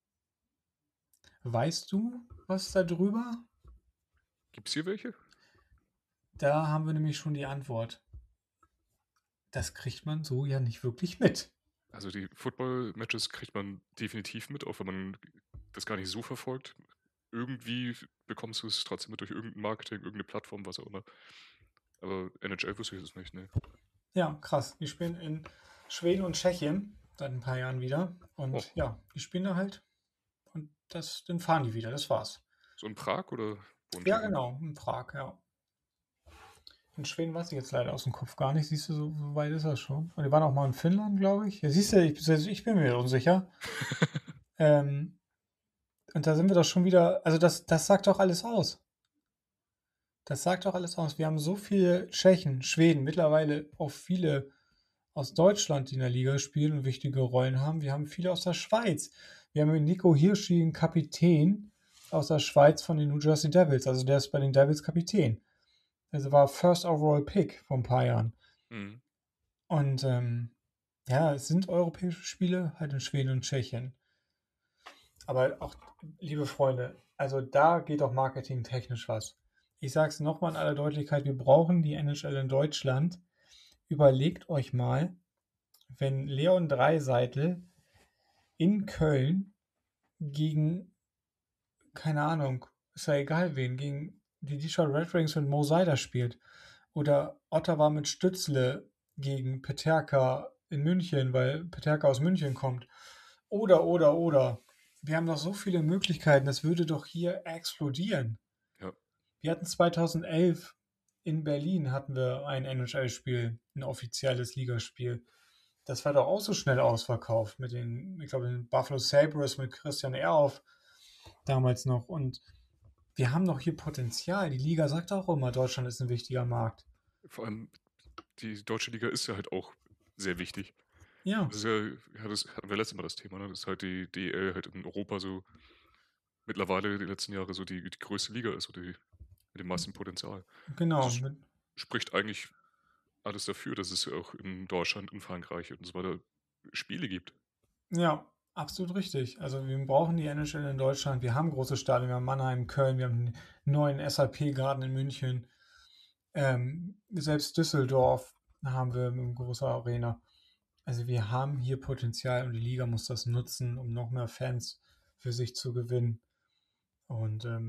A: Weißt du was darüber?
B: Gibt es hier welche?
A: Da haben wir nämlich schon die Antwort. Das kriegt man so ja nicht wirklich mit.
B: Also die Football-Matches kriegt man definitiv mit, auch wenn man das gar nicht so verfolgt. Irgendwie bekommst du es trotzdem mit durch irgendein Marketing, irgendeine Plattform, was auch immer. Aber N H L wüsste ich es nicht, ne?
A: Ja, krass. Die spielen in Schweden und Tschechien seit ein paar Jahren wieder. Und
B: Oh.
A: ja, die spielen da halt. Und das, dann fahren die wieder. Das war's.
B: So in Prag oder wo in
A: Ja,
B: Tschechien?
A: genau. In Prag, ja. In Schweden weiß ich jetzt leider aus dem Kopf gar nicht. Siehst du, so, so weit ist das schon. Und die waren auch mal in Finnland, glaube ich. Ja, siehst du, ich, ich bin mir unsicher. ähm, und da sind wir doch schon wieder. Also, das, das sagt doch alles aus. Das sagt doch alles aus. Wir haben so viele Tschechen, Schweden, mittlerweile auch viele aus Deutschland, die in der Liga spielen und wichtige Rollen haben. Wir haben viele aus der Schweiz. Wir haben mit Nico Hirschi einen Kapitän aus der Schweiz von den New Jersey Devils. Also der ist bei den Devils Kapitän. Also war First Overall Pick vor ein paar Jahren.
B: Mhm.
A: Und ähm, ja, es sind europäische Spiele halt in Schweden und Tschechien. Aber auch, liebe Freunde, also da geht auch marketingtechnisch was. Ich sage es nochmal in aller Deutlichkeit, wir brauchen die N H L in Deutschland. Überlegt euch mal, wenn Leon Draisaitl in Köln gegen, keine Ahnung, ist ja egal wen, gegen die Detroit Red Wings mit Mo Seider spielt. Oder Ottawa mit Stützle gegen Peterka in München, weil Peterka aus München kommt. Oder, oder, oder. Wir haben doch so viele Möglichkeiten, das würde doch hier explodieren.
B: Ja.
A: Wir hatten zweitausendelf in Berlin hatten wir ein N H L-Spiel, ein offizielles Ligaspiel. Das war doch auch so schnell ausverkauft mit den, ich glaube, den Buffalo Sabres mit Christian Ehrhoff damals noch. Und wir haben doch hier Potenzial. Die Liga sagt auch immer, Deutschland ist ein wichtiger Markt.
B: Vor allem, die deutsche Liga ist ja halt auch sehr wichtig.
A: Ja,
B: Das ist ja, ja, das hatten wir letztes Mal das Thema, ne? Das ist halt die D E L halt in Europa so mittlerweile die letzten Jahre so die, die größte Liga ist, so die mit dem meisten Potenzial.
A: genau.
B: Das
A: Mit,
B: spricht eigentlich alles dafür, dass es ja auch in Deutschland, in Frankreich und so weiter Spiele gibt.
A: ja, absolut richtig. Also wir brauchen die N H L in Deutschland. Wir haben große Stadien. Wir haben Mannheim, Köln, wir haben einen neuen S A P-Garten in München. Ähm, selbst Düsseldorf haben wir eine große Arena. Also wir haben hier Potenzial und die Liga muss das nutzen, um noch mehr Fans für sich zu gewinnen. Und ähm,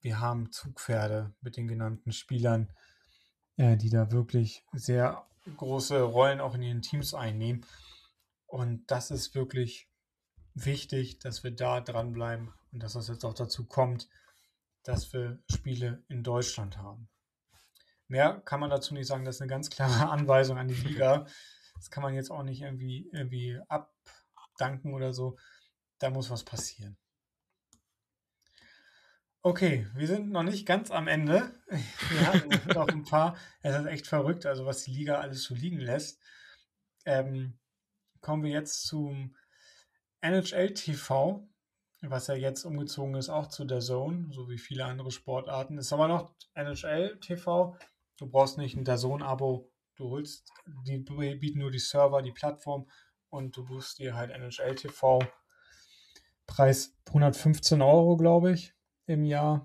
A: wir haben Zugpferde mit den genannten Spielern, äh, die da wirklich sehr große Rollen auch in ihren Teams einnehmen. Und das ist wirklich wichtig, dass wir da dranbleiben und dass das jetzt auch dazu kommt, dass wir Spiele in Deutschland haben. Mehr kann man dazu nicht sagen, das ist eine ganz klare Anweisung an die Liga. Das kann man jetzt auch nicht irgendwie, irgendwie abdanken oder so. Da muss was passieren. Okay, wir sind noch nicht ganz am Ende. Wir hatten noch ein paar. Es ist echt verrückt, also was die Liga alles so liegen lässt. Ähm, kommen wir jetzt zum N H L T V, was ja jetzt umgezogen ist, auch zu der Zone, so wie viele andere Sportarten. Ist aber noch N H L T V. Du brauchst nicht ein D A Z N-Abo. Du holst, die bieten nur die Server, die Plattform und du buchst dir halt N H L T V. Preis hundertfünfzehn Euro, glaube ich, im Jahr.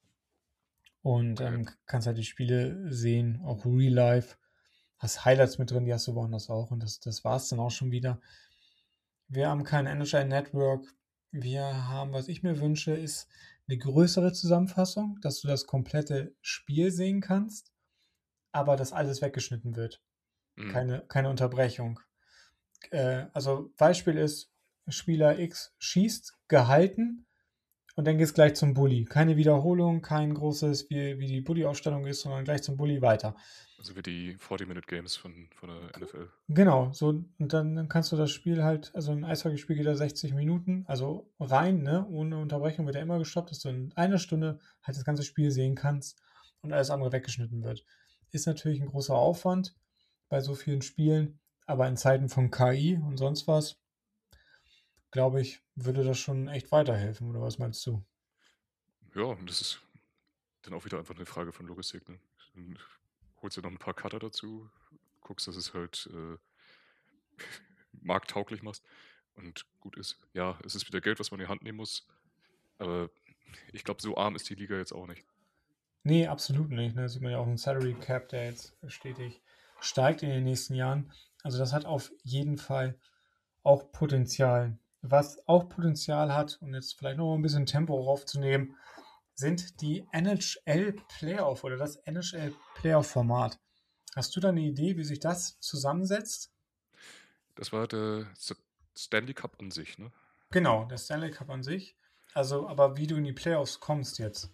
A: Und
B: Okay.
A: ähm, kannst halt die Spiele sehen, auch Real Life. Hast Highlights mit drin, die hast du woanders auch. Und das, das war es dann auch schon wieder. Wir haben kein N H L Network. Wir haben, was ich mir wünsche, ist eine größere Zusammenfassung, dass du das komplette Spiel sehen kannst, aber dass alles weggeschnitten wird.
B: Mhm.
A: Keine, keine Unterbrechung. Äh, also Beispiel ist, Spieler X schießt, gehalten und dann geht es gleich zum Bully. Keine Wiederholung, kein großes, wie, wie die Bully-Ausstellung ist, sondern gleich zum Bully weiter.
B: Also wie die vierzig-Minute-Games von, von der N F L.
A: Genau, so und dann, dann kannst du das Spiel halt, also ein Eishockeyspiel geht da sechzig Minuten, also rein, ne, ohne Unterbrechung wird ja immer gestoppt, dass du in einer Stunde halt das ganze Spiel sehen kannst und alles andere weggeschnitten wird. Ist natürlich ein großer Aufwand bei so vielen Spielen, aber in Zeiten von K I und sonst was, glaube ich, würde das schon echt weiterhelfen, oder was meinst du?
B: Ja, und das ist dann auch wieder einfach eine Frage von Logistik. Ne? Dann holst du noch ein paar Cutter dazu, guckst, dass es halt äh, markttauglich machst und gut ist. Ja, es ist wieder Geld, was man in die Hand nehmen muss, aber ich glaube, so arm ist die Liga jetzt auch nicht.
A: Nee, absolut nicht. Ne? Sieht man ja auch einen Salary Cap, der jetzt stetig steigt in den nächsten Jahren. Also das hat auf jeden Fall auch Potenzial. Was auch Potenzial hat, und jetzt vielleicht noch ein bisschen Tempo raufzunehmen, sind die N H L Playoff oder das N H L Playoff Format. Hast du da eine Idee, wie sich das zusammensetzt?
B: Das war der S- Stanley Cup an sich, ne?
A: Genau, der Stanley Cup an sich. Also, aber wie du in die Playoffs kommst jetzt.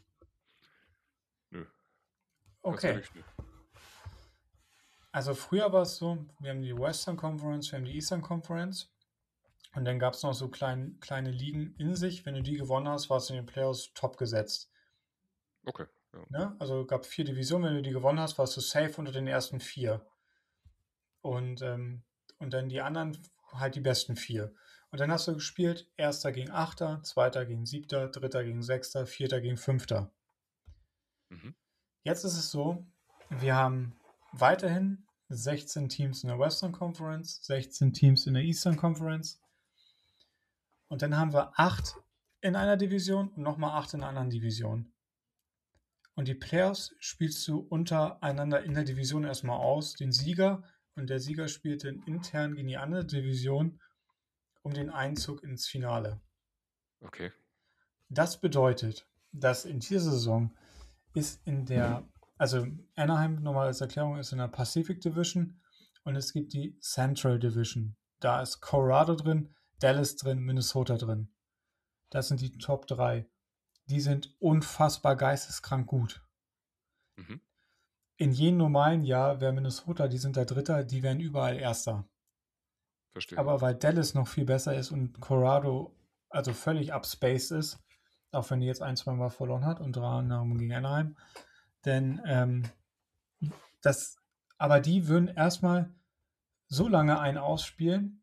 B: Nö. Ganz
A: Okay.
B: ehrlich, nö.
A: Also früher war es so, wir haben die Western Conference, wir haben die Eastern Conference und dann gab es noch so klein, kleine Ligen in sich. Wenn du die gewonnen hast, warst du in den Playoffs top gesetzt.
B: Okay, ja.
A: Ne? Also gab vier Divisionen, wenn du die gewonnen hast, warst du safe unter den ersten vier. Und, ähm, und dann die anderen halt die besten vier. Und dann hast du gespielt, erster gegen achter, zweiter gegen siebter, dritter gegen sechster, vierter gegen fünfter.
B: Mhm.
A: Jetzt ist es so, wir haben weiterhin sechzehn Teams in der Western Conference, sechzehn Teams in der Eastern Conference. Und dann haben wir acht in einer Division und nochmal acht in einer anderen Division. Und die Playoffs spielst du untereinander in der Division erstmal aus, den Sieger, und der Sieger spielt dann intern gegen die andere Division um den Einzug ins Finale.
B: Okay.
A: Das bedeutet, dass in dieser Saison ist in der, also Anaheim nochmal als Erklärung ist in der Pacific Division und es gibt die Central Division. Da ist Colorado drin, Dallas drin, Minnesota drin. Das sind die Top drei. Die sind unfassbar geisteskrank gut.
B: Mhm.
A: In jedem normalen Jahr wäre Minnesota, die sind da Dritter, die wären überall Erster.
B: Verstehe.
A: Aber weil Dallas noch viel besser ist und Colorado also völlig upspaced ist, auch wenn die jetzt ein, zwei Mal verloren hat und drei anderem gegen Anaheim, denn ähm, das, aber die würden erstmal so lange einen ausspielen.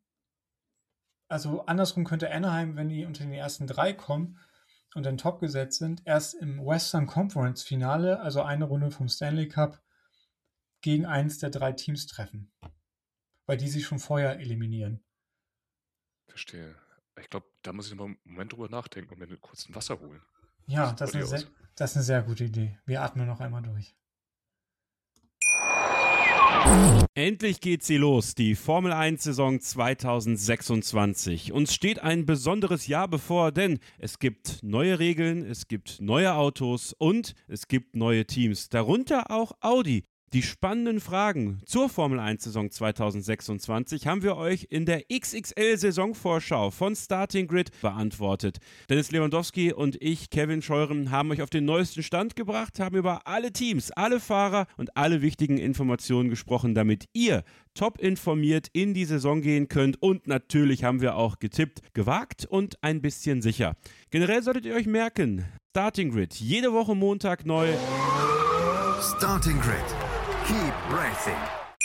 A: Also andersrum könnte Anaheim, wenn die unter den ersten drei kommen und dann top gesetzt sind, erst im Western Conference Finale, also eine Runde vom Stanley Cup, gegen eins der drei Teams treffen. Weil die sich schon vorher eliminieren.
B: Verstehe. Ich glaube, da muss ich noch mal einen Moment drüber nachdenken und mir kurz ein Wasser holen.
A: Ja,
B: Wie sieht
A: das ist,
B: bei
A: eine
B: dir
A: sehr,
B: aus?
A: das ist eine sehr gute Idee. Wir atmen noch einmal durch.
D: Endlich geht sie los, die Formel eins Saison zwanzig sechsundzwanzig. Uns steht ein besonderes Jahr bevor, denn es gibt neue Regeln, es gibt neue Autos und es gibt neue Teams, darunter auch Audi. Die spannenden Fragen zur Formel eins Saison zwanzig sechsundzwanzig haben wir euch in der X X L-Saisonvorschau von Starting Grid beantwortet. Dennis Lewandowski und ich, Kevin Scheuren, haben euch auf den neuesten Stand gebracht, haben über alle Teams, alle Fahrer und alle wichtigen Informationen gesprochen, damit ihr top informiert in die Saison gehen könnt. Und natürlich haben wir auch getippt, gewagt und ein bisschen sicher. Generell solltet ihr euch merken, Starting Grid, jede Woche Montag neu.
E: Starting Grid. Keep racing.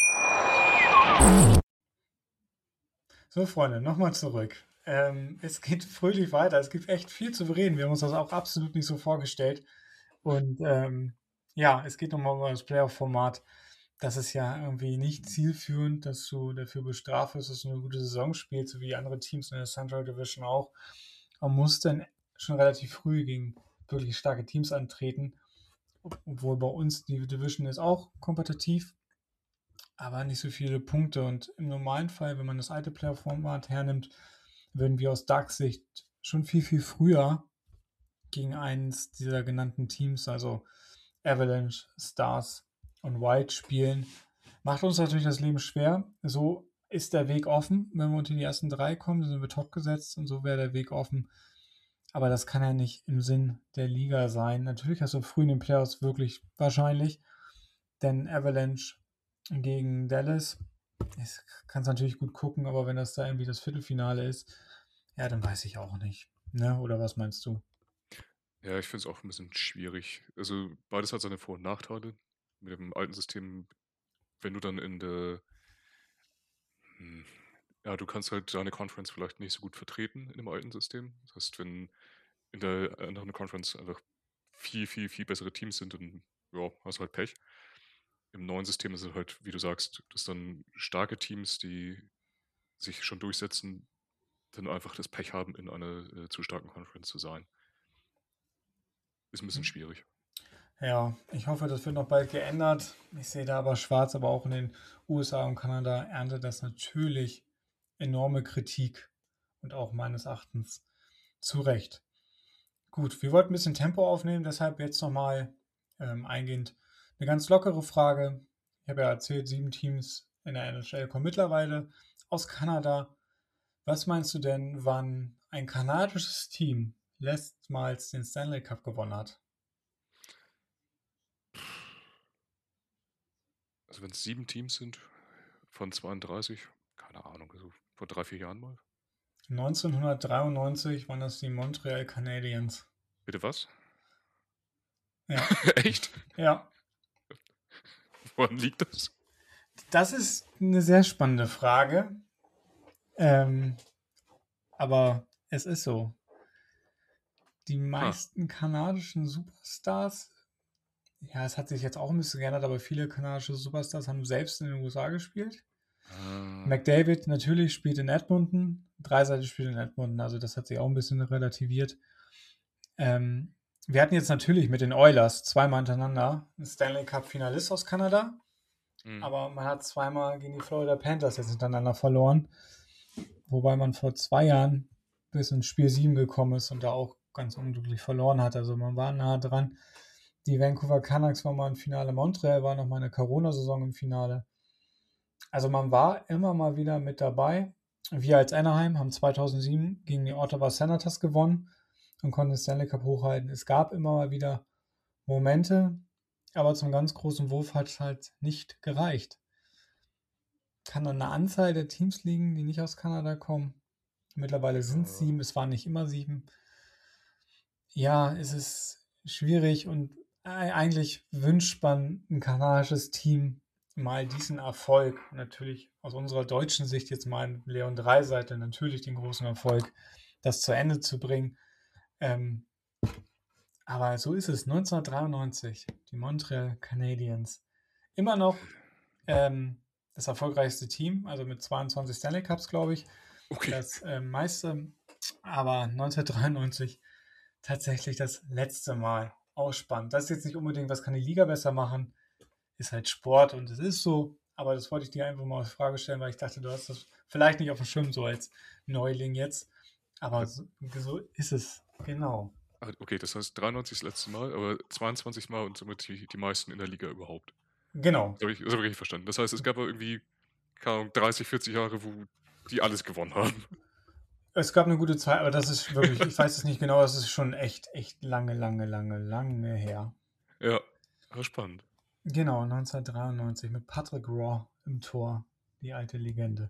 A: So, Freunde, nochmal zurück. Ähm, es geht fröhlich weiter. Es gibt echt viel zu bereden. Wir haben uns das auch absolut nicht so vorgestellt. Und ähm, ja, es geht nochmal um das Playoff-Format. Das ist ja irgendwie nicht zielführend, dass du dafür bestraft wirst, dass du eine gute Saison spielst, so wie andere Teams in der Central Division auch. Man muss dann schon relativ früh gegen wirklich starke Teams antreten. Obwohl bei uns die Division ist auch kompetitiv, aber nicht so viele Punkte. Und im normalen Fall, wenn man das alte Player-Format hernimmt, würden wir aus Darks Sicht schon viel, viel früher gegen eins dieser genannten Teams, also Avalanche, Stars und Wild spielen. Macht uns natürlich das Leben schwer. So ist der Weg offen. Wenn wir unter die ersten drei kommen, dann sind wir top gesetzt und so wäre der Weg offen. Aber das kann ja nicht im Sinn der Liga sein. Natürlich hast du früh in den Playoffs wirklich wahrscheinlich, denn Avalanche gegen Dallas, das kannst du natürlich gut gucken, aber wenn das da irgendwie das Viertelfinale ist, ja, dann weiß ich auch nicht. Ne? Oder was meinst du?
B: Ja, ich finde es auch ein bisschen schwierig. Also beides hat seine Vor- und Nachteile. Mit dem alten System, wenn du dann in der... Hm, ja, du kannst halt deine Conference vielleicht nicht so gut vertreten in dem alten System. Das heißt, wenn in der anderen Conference einfach viel, viel, viel bessere Teams sind, dann ja, hast du halt Pech. Im neuen System ist es halt, wie du sagst, dass dann starke Teams, die sich schon durchsetzen, dann einfach das Pech haben, in einer äh, zu starken Conference zu sein. Ist ein bisschen schwierig.
A: Ja, ich hoffe, das wird noch bald geändert. Ich sehe da aber schwarz, aber auch in den U S A und Kanada erntet das natürlich enorme Kritik und auch meines Erachtens zu Recht. Gut, wir wollten ein bisschen Tempo aufnehmen, deshalb jetzt nochmal ähm, eingehend eine ganz lockere Frage. Ich habe ja erzählt, sieben Teams in der N H L kommen mittlerweile aus Kanada. Was meinst du denn, wann ein kanadisches Team letztmals den Stanley Cup gewonnen hat?
B: Also wenn es sieben Teams sind von zweiunddreißig, keine Ahnung, also vor drei, vier Jahren mal.
A: neunzehnhundertdreiundneunzig waren das die Montreal Canadiens.
B: Bitte was?
A: Ja.
B: Echt?
A: Ja.
B: Woran liegt das?
A: Das ist eine sehr spannende Frage. Ähm, aber es ist so. Die meisten ah. kanadischen Superstars, ja, es hat sich jetzt auch ein bisschen geändert, aber viele kanadische Superstars haben selbst in den U S A gespielt. Ah. McDavid natürlich spielt in Edmonton, Draisaitl spielt in Edmonton, also das hat sich auch ein bisschen relativiert. Ähm, wir hatten jetzt natürlich mit den Oilers zweimal hintereinander einen Stanley Cup-Finalist aus Kanada, mhm. aber man hat zweimal gegen die Florida Panthers jetzt hintereinander verloren, wobei man vor zwei Jahren bis ins Spiel sieben gekommen ist und da auch ganz unglücklich verloren hat. Also man war nah dran. Die Vancouver Canucks waren mal im Finale, Montreal war noch mal eine Corona-Saison im Finale. Also man war immer mal wieder mit dabei. Wir als Anaheim haben zweitausendsieben gegen die Ottawa Senators gewonnen und konnten den Stanley Cup hochhalten. Es gab immer mal wieder Momente, aber zum ganz großen Wurf hat es halt nicht gereicht. Kann an einer Anzahl der Teams liegen, die nicht aus Kanada kommen. Mittlerweile sind es sieben, es waren nicht immer sieben. Ja, es ist schwierig und eigentlich wünscht man ein kanadisches Team mal diesen Erfolg. Natürlich aus unserer deutschen Sicht jetzt mal mit Leon Draisaitl natürlich den großen Erfolg, das zu Ende zu bringen. Ähm, aber so ist es. neunzehnhundertdreiundneunzig, die Montreal Canadiens. Immer noch ähm, das erfolgreichste Team, also mit zweiundzwanzig Stanley Cups, glaube ich. Okay. Das äh, meiste, aber neunzehnhundertdreiundneunzig tatsächlich das letzte Mal. Auch spannend. Das ist jetzt nicht unbedingt, was kann die Liga besser machen, ist halt Sport und es ist so, Aber das wollte ich dir einfach mal als Frage stellen, weil ich dachte, du hast das vielleicht nicht auf dem Schirm, so als Neuling jetzt. Aber so, so ist es, genau.
B: Ah, okay, das heißt dreiundneunzig das letzte Mal, aber zweiundzwanzig Mal und somit die, die meisten in der Liga überhaupt.
A: Genau.
B: Das habe ich, das hab ich richtig verstanden. Das heißt, es gab aber irgendwie, keine Ahnung, dreißig, vierzig Jahre, wo die alles gewonnen haben.
A: Es gab eine gute Zeit, aber das ist wirklich, ich weiß es nicht genau, das ist schon echt, echt lange, lange, lange, lange her.
B: Ja, aber spannend.
A: Genau, neunzehnhundertdreiundneunzig mit Patrick Raw im Tor, die alte Legende.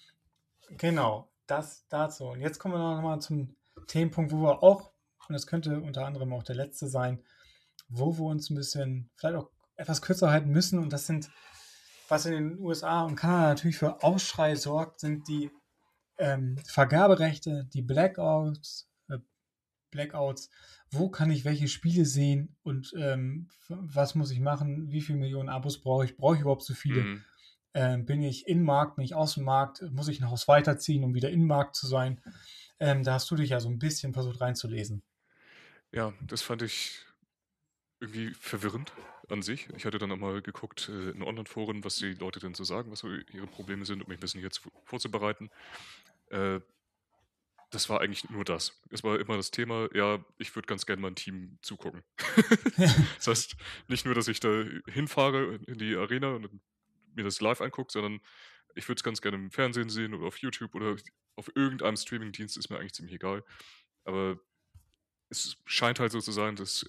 A: Genau, das dazu. Und jetzt kommen wir noch mal zum Themenpunkt, wo wir auch, und das könnte unter anderem auch der letzte sein, wo wir uns ein bisschen, vielleicht auch etwas kürzer halten müssen. Und das sind, was in den U S A und Kanada natürlich für Aufschrei sorgt, sind die ähm, Vergaberechte, die Blackouts, äh, Blackouts. Wo kann ich welche Spiele sehen und ähm, was muss ich machen? Wie viele Millionen Abos brauche ich? Brauche ich überhaupt so viele?
B: Mhm.
A: Ähm, bin ich im Markt, bin ich aus dem Markt? Muss ich ein Haus weiterziehen, um wieder im Markt zu sein? Ähm, da hast du dich ja so ein bisschen versucht reinzulesen.
B: Ja, das fand ich irgendwie verwirrend an sich. Ich hatte dann auch mal geguckt äh, in Online-Foren, was die Leute denn so sagen, was so ihre Probleme sind, um mich ein bisschen jetzt vorzubereiten. Äh, das war eigentlich nur das. Es war immer das Thema, ja, ich würde ganz gerne mein Team zugucken. Das heißt, nicht nur, dass ich da hinfahre in die Arena und mir das live angucke, sondern ich würde es ganz gerne im Fernsehen sehen oder auf YouTube oder auf irgendeinem Streamingdienst, ist mir eigentlich ziemlich egal. Aber es scheint halt so zu sein, dass,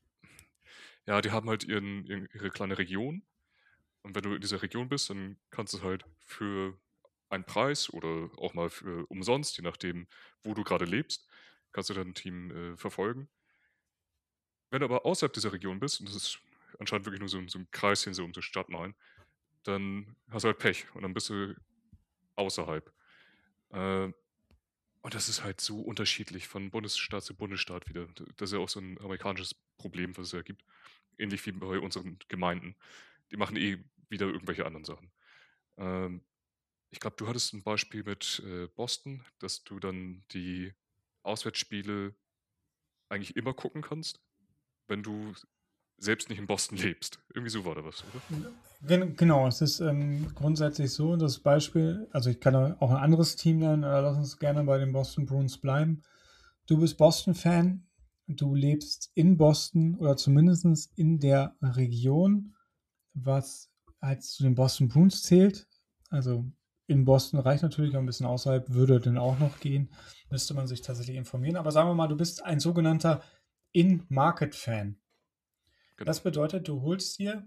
B: ja, die haben halt ihren, ihren, ihre kleine Region. Und wenn du in dieser Region bist, dann kannst du halt für einen Preis oder auch mal für umsonst, je nachdem, wo du gerade lebst, kannst du dein Team äh, verfolgen. Wenn du aber außerhalb dieser Region bist, und das ist anscheinend wirklich nur so, ein- so ein Kreischen so um die Stadt Main, dann hast du halt Pech und dann bist du außerhalb. Äh, und das ist halt so unterschiedlich von Bundesstaat zu Bundesstaat wieder. Das ist ja auch so ein amerikanisches Problem, was es ja gibt. Ähnlich wie bei unseren Gemeinden. Die machen eh wieder irgendwelche anderen Sachen. Ähm, ich glaube, du hattest ein Beispiel mit äh, Boston, dass du dann die Auswärtsspiele eigentlich immer gucken kannst, wenn du selbst nicht in Boston lebst. Irgendwie so war da was, oder?
A: Gen genau, es ist ähm, grundsätzlich so, das Beispiel, also ich kann auch ein anderes Team nennen, aber lass uns gerne bei den Boston Bruins bleiben. Du bist Boston-Fan, du lebst in Boston oder zumindest in der Region, was halt zu den Boston Bruins zählt. Also in Boston reicht natürlich, ein bisschen außerhalb würde dann auch noch gehen, müsste man sich tatsächlich informieren. Aber sagen wir mal, du bist ein sogenannter In-Market-Fan.
B: Genau.
A: Das bedeutet, du holst dir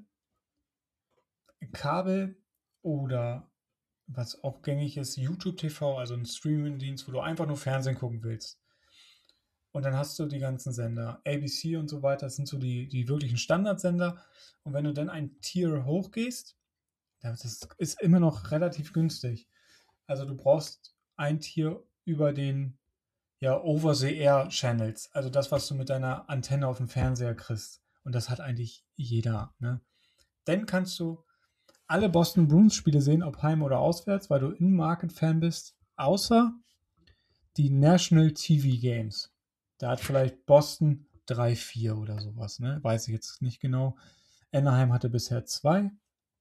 A: Kabel oder was auch gängig ist, YouTube T V, also ein Streaming-Dienst, wo du einfach nur Fernsehen gucken willst. Und dann hast du die ganzen Sender, A B C und so weiter, das sind so die, die wirklichen Standardsender. Und wenn du dann ein Tier hochgehst, das ist immer noch relativ günstig. Also du brauchst ein Tier über den ja, Over-the-Air-Channels, also das, was du mit deiner Antenne auf dem Fernseher kriegst. Und das hat eigentlich jeder. Ne? Dann kannst du alle Boston Bruins Spiele sehen, ob heim oder auswärts, weil du In-Market-Fan bist, außer die National T V Games. Da hat vielleicht Boston drei, vier oder sowas, ne? Weiß ich jetzt nicht genau. Anaheim hatte bisher zwei.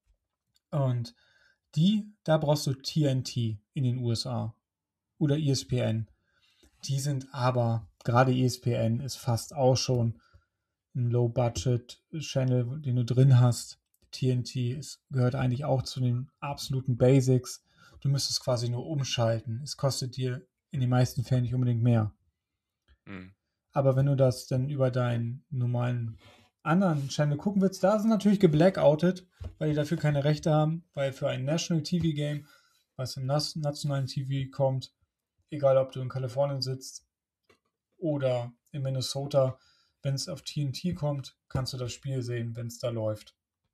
A: Und die, da brauchst du T N T in den U S A oder E S P N. Die sind aber, gerade E S P N ist fast auch schon ein Low-Budget-Channel, den du drin hast. T N T ist, gehört eigentlich auch zu den absoluten Basics. Du müsstest quasi nur umschalten. Es kostet dir in den meisten Fällen nicht unbedingt mehr.
B: Mhm.
A: Aber wenn du das dann über deinen normalen anderen Channel gucken willst, da sind natürlich geblackoutet, weil die dafür keine Rechte haben, weil für ein National T V Game, was im nationalen T V kommt, egal ob du in Kalifornien sitzt oder in Minnesota, wenn es auf T N T kommt, kannst du das Spiel sehen, wenn es da läuft.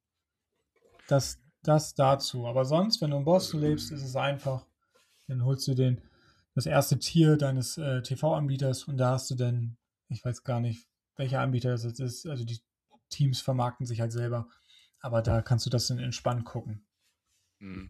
A: Das, das dazu. Aber sonst, wenn du in Boston lebst, ist es einfach. Dann holst du den, das erste Tier deines äh, T V-Anbieters und da hast du dann, ich weiß gar nicht, welcher Anbieter das jetzt ist. Also die Teams vermarkten sich halt selber. Aber da kannst du das dann entspannt gucken.
B: Mhm.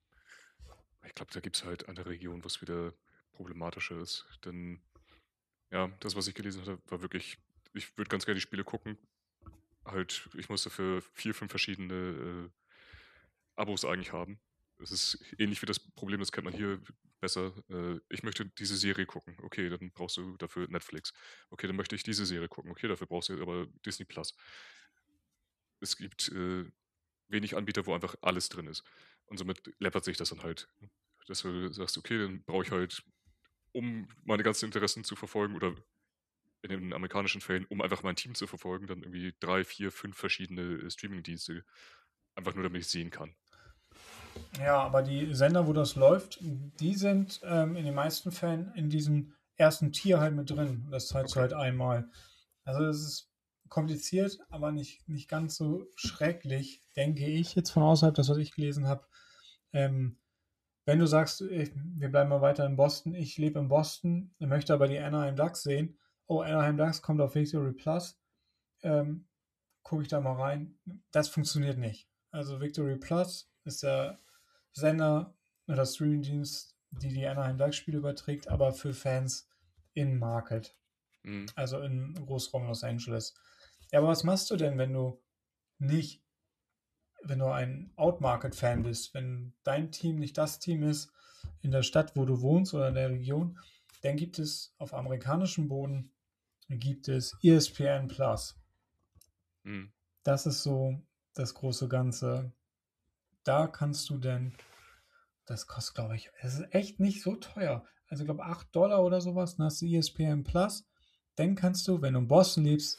B: Ich glaube, da gibt es halt eine Region, was wieder problematischer ist. Denn ja, das, was ich gelesen hatte, war wirklich, ich würde ganz gerne die Spiele gucken. Halt, ich musste für vier, fünf verschiedene äh, Abos eigentlich haben. Das ist ähnlich wie das Problem, das kennt man hier besser. Äh, ich möchte diese Serie gucken. Okay, dann brauchst du dafür Netflix. Okay, dann möchte ich diese Serie gucken. Okay, dafür brauchst du aber Disney Plus. Es gibt äh, wenig Anbieter, wo einfach alles drin ist. Und somit läppert sich das dann halt. Dass du sagst, okay, dann brauche ich halt, um meine ganzen Interessen zu verfolgen oder in den amerikanischen Fällen, um einfach mein Team zu verfolgen, dann irgendwie drei, vier, fünf verschiedene äh, Streaming-Dienste. Einfach nur, damit ich sehen kann.
A: Ja, aber die Sender, wo das läuft, die sind ähm, in den meisten Fällen in diesem ersten Tier halt mit drin. Das zahlst du
B: Okay.
A: halt einmal. Also das ist kompliziert, aber nicht, nicht ganz so schrecklich, denke ich, jetzt von außerhalb, das, was ich gelesen habe. Ähm, wenn du sagst, ich, wir bleiben mal weiter in Boston, ich lebe in Boston, möchte aber die Anaheim Ducks sehen. Oh, Anaheim Ducks kommt auf Victory Plus. Ähm, gucke ich da mal rein. Das funktioniert nicht. Also Victory Plus ist der Sender oder Streamingdienst, die die Anaheim Ducks-Spiele überträgt, aber für Fans in Market,
B: Mhm.
A: also in Großraum Los Angeles. Ja, aber was machst du denn, wenn du nicht, wenn du ein Out-Market-Fan bist, wenn dein Team nicht das Team ist in der Stadt, wo du wohnst oder in der Region, dann gibt es auf amerikanischem Boden gibt es E S P N Plus.
B: Mhm.
A: Das ist so das große Ganze. Da kannst du denn, das kostet, glaube ich, es ist echt nicht so teuer. Also, ich glaube, acht Dollar oder sowas, dann hast du E S P N Plus. Dann kannst du, wenn du in Boston lebst,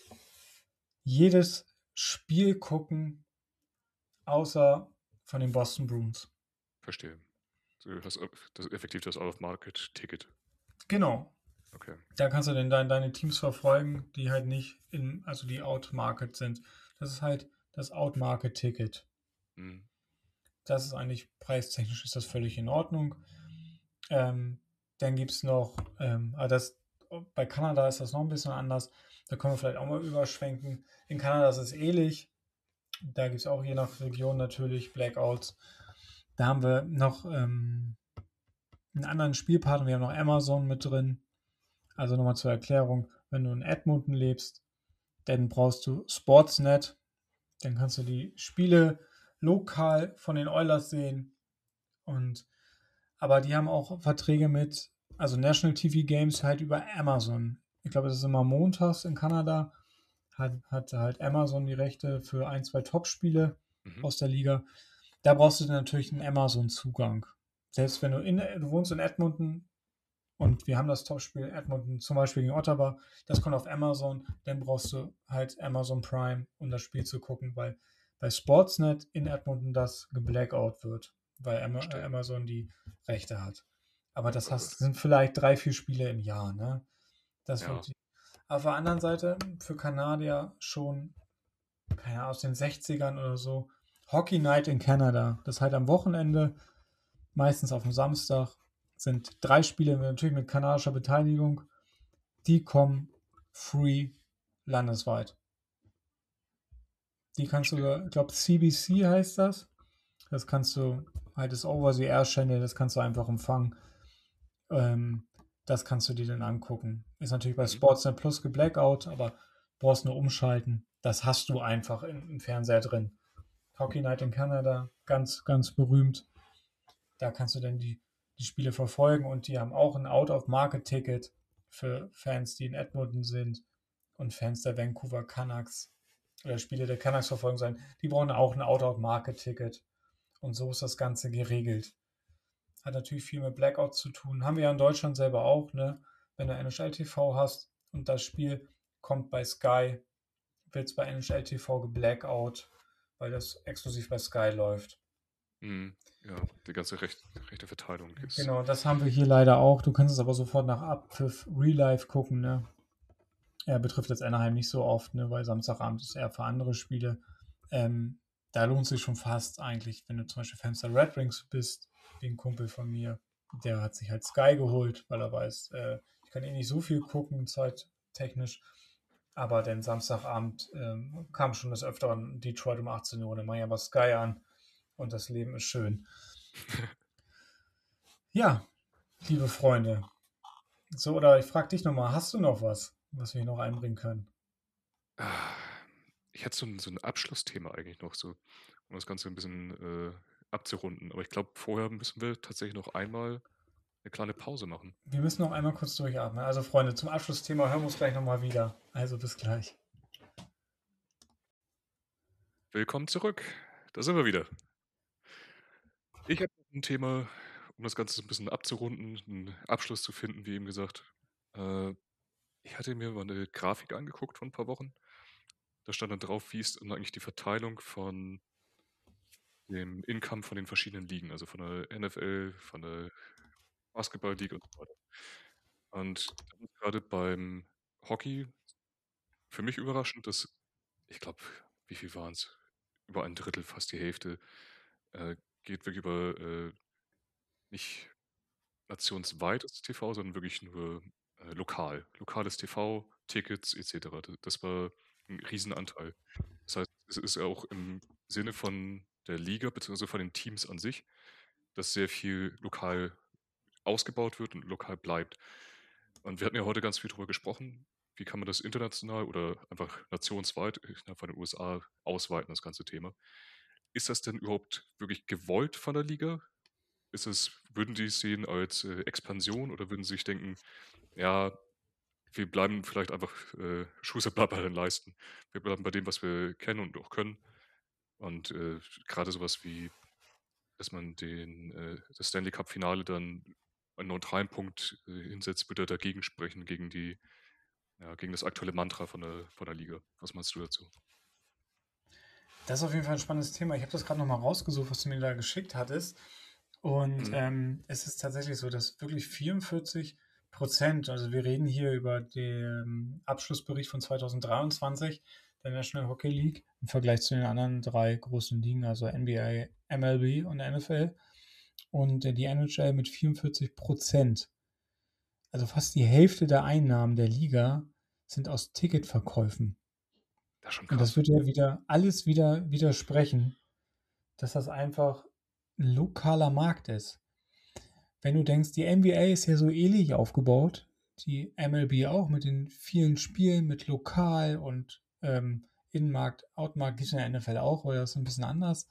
A: jedes Spiel gucken, außer von den Boston Bruins.
B: Verstehe. Du hast das, effektiv das Out-of-Market-Ticket.
A: Genau.
B: Okay.
A: Da kannst du dann dein, deine Teams verfolgen, die halt nicht in, also die Out-Market sind. Das ist halt das Out-Market-Ticket.
B: Mhm.
A: Das ist eigentlich, preistechnisch ist das völlig in Ordnung. Ähm, dann gibt es noch, ähm, aber das, bei Kanada ist das noch ein bisschen anders. Da können wir vielleicht auch mal überschwenken. In Kanada ist es ähnlich. Da gibt es auch je nach Region natürlich Blackouts. Da haben wir noch ähm, einen anderen Spielpartner. Wir haben noch Amazon mit drin. Also nochmal zur Erklärung, wenn du in Edmonton lebst, dann brauchst du Sportsnet. Dann kannst du die Spiele lokal von den Oilers sehen. Und aber die haben auch Verträge mit, also National T V Games halt über Amazon. Ich glaube, das ist immer montags in Kanada. Hat, hat halt Amazon die Rechte für ein, zwei Top-Spiele
B: Mhm.
A: aus der Liga. Da brauchst du dann natürlich einen Amazon-Zugang. Selbst wenn du in, du wohnst in Edmonton und wir haben das Topspiel Edmonton zum Beispiel gegen Ottawa, das kommt auf Amazon, dann brauchst du halt Amazon Prime, um das Spiel zu gucken, weil bei Sportsnet in Edmonton das geblackout wird, weil Ama-
B: Verstehe.
A: Amazon die Rechte hat. Aber das
B: Gott,
A: hast,
B: Gott.
A: sind vielleicht drei, vier Spiele im Jahr, ne? Das
B: Ja.
A: wird. Auf der anderen Seite für Kanadier schon, keine Ahnung, aus den sechzigern oder so, Hockey Night in Canada. Das ist halt am Wochenende, meistens auf dem Samstag, sind drei Spiele natürlich mit kanadischer Beteiligung. Die kommen free landesweit. Die kannst du, ich glaube, C B C heißt das. Das kannst du, halt das Over-the-Air-Channel, das kannst du einfach empfangen. Ähm, das kannst du dir dann angucken. Ist natürlich bei
B: Mhm.
A: Sportsnet Plus geblackout, aber brauchst nur umschalten. Das hast du einfach im, im Fernseher drin. Hockey Night in Canada, ganz, ganz berühmt. Da kannst du dann die, die Spiele verfolgen und die haben auch ein Out-of-Market-Ticket für Fans, die in Edmonton sind und Fans der Vancouver Canucks oder Spiele der Canucks verfolgen sollen. Die brauchen auch ein Out-of-Market-Ticket. Und so ist das Ganze geregelt. Hat natürlich viel mit Blackout zu tun. Haben wir ja in Deutschland selber auch, ne? Wenn du N H L T V hast und das Spiel kommt bei Sky, wird es bei N H L T V geblackout, weil das exklusiv bei Sky läuft.
B: Mhm. Ja, die ganze Recht, rechte Verteilung ist.
A: Genau, das haben wir hier leider auch. Du kannst es aber sofort nach Abpfiff Real Life gucken, ne? Er betrifft jetzt Anaheim nicht so oft, ne? Weil Samstagabend ist eher für andere Spiele. Ähm, da lohnt sich schon fast eigentlich, wenn du zum Beispiel Fans der Red Wings bist, wie ein Kumpel von mir, der hat sich halt Sky geholt, weil er weiß, äh, ich kann eh nicht so viel gucken, zeittechnisch. Aber den Samstagabend ähm, kam schon des Öfteren Detroit um achtzehn Uhr, dann mach ich aber Sky an und das Leben ist schön. Ja, liebe Freunde. So, oder ich frage dich nochmal, hast du noch was, was wir noch einbringen können?
B: Ah, Ich hätte so ein, so ein Abschlussthema eigentlich noch, so, um das Ganze ein bisschen äh, abzurunden. Aber ich glaube, vorher müssen wir tatsächlich noch einmal eine kleine Pause machen.
A: Wir müssen noch einmal kurz durchatmen. Also Freunde, zum Abschlussthema hören wir uns gleich nochmal wieder. Also bis gleich.
B: Willkommen zurück. Da sind wir wieder. Ich habe ein Thema, um das Ganze so ein bisschen abzurunden, einen Abschluss zu finden, wie eben gesagt. Äh, ich hatte mir mal eine Grafik angeguckt vor ein paar Wochen. Da stand dann drauf, wie ist denn eigentlich die Verteilung von dem Income von den verschiedenen Ligen, also von der N F L, von der Basketball-League und so weiter. Und da ist gerade beim Hockey für mich überraschend, dass, ich glaube, wie viel waren es? Über ein Drittel, fast die Hälfte, äh, geht wirklich über äh, nicht nationsweites T V, sondern wirklich nur äh, lokal. Lokales T V, Tickets et cetera. Das, das war ein Riesenanteil. Das heißt, es ist auch im Sinne von der Liga bzw. von den Teams an sich, dass sehr viel lokal ausgebaut wird und lokal bleibt. Und wir hatten ja heute ganz viel darüber gesprochen, wie kann man das international oder einfach nationsweit innerhalb von den U S A ausweiten, das ganze Thema. Ist das denn überhaupt wirklich gewollt von der Liga? Ist es, würden die es sehen als äh, Expansion oder würden sie sich denken, ja, wir bleiben vielleicht einfach äh, Schuster bleibt bei den Leisten. Wir bleiben bei dem, was wir kennen und auch können. Und äh, gerade sowas wie, dass man den, äh, das Stanley Cup-Finale dann einen neutralen Punkt äh, hinsetzt, würde er dagegen sprechen, gegen die, ja, gegen das aktuelle Mantra von der, von der Liga. Was meinst du dazu?
A: Das ist auf jeden Fall ein spannendes Thema. Ich habe das gerade nochmal rausgesucht, was du mir da geschickt hattest. Und
B: Mhm.
A: ähm, es ist tatsächlich so, dass wirklich vierundvierzig Prozent, also wir reden hier über den Abschlussbericht von zweitausenddreiundzwanzig der National Hockey League im Vergleich zu den anderen drei großen Ligen, also N B A, M L B und N F L. Und äh, die N H L mit vierundvierzig Prozent. Also fast die Hälfte der Einnahmen der Liga sind aus Ticketverkäufen.
B: Das ist schon
A: Und das
B: krass.
A: wird ja wieder alles wieder widersprechen, dass das einfach ein lokaler Markt ist. Wenn du denkst, die N B A ist ja so ähnlich aufgebaut, die M L B auch mit den vielen Spielen, mit Lokal und ähm, Innenmarkt, Outmarkt gibt es in der N F L auch, oder das ist ein bisschen anders.